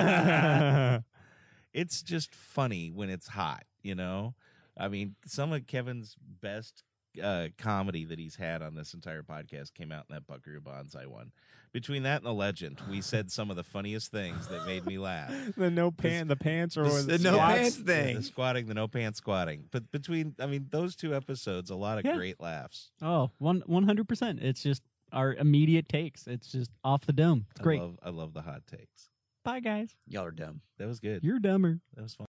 It's just funny when it's hot, you know? I mean, some of Kevin's best uh, comedy that he's had on this entire podcast came out in that Buckaroo Banzai one. Between that and the Legend, we said some of the funniest things that made me laugh. the no pants, the pants, or The- was the it no squats? pants thing. The squatting, the no pants squatting. But between, I mean, those two episodes, a lot of Yeah. great laughs. Oh, one one hundred percent. It's just our immediate takes. It's just off the dome. It's great. I love, I love the hot takes. Bye, guys. Y'all are dumb. That was good. You're dumber. That was fun.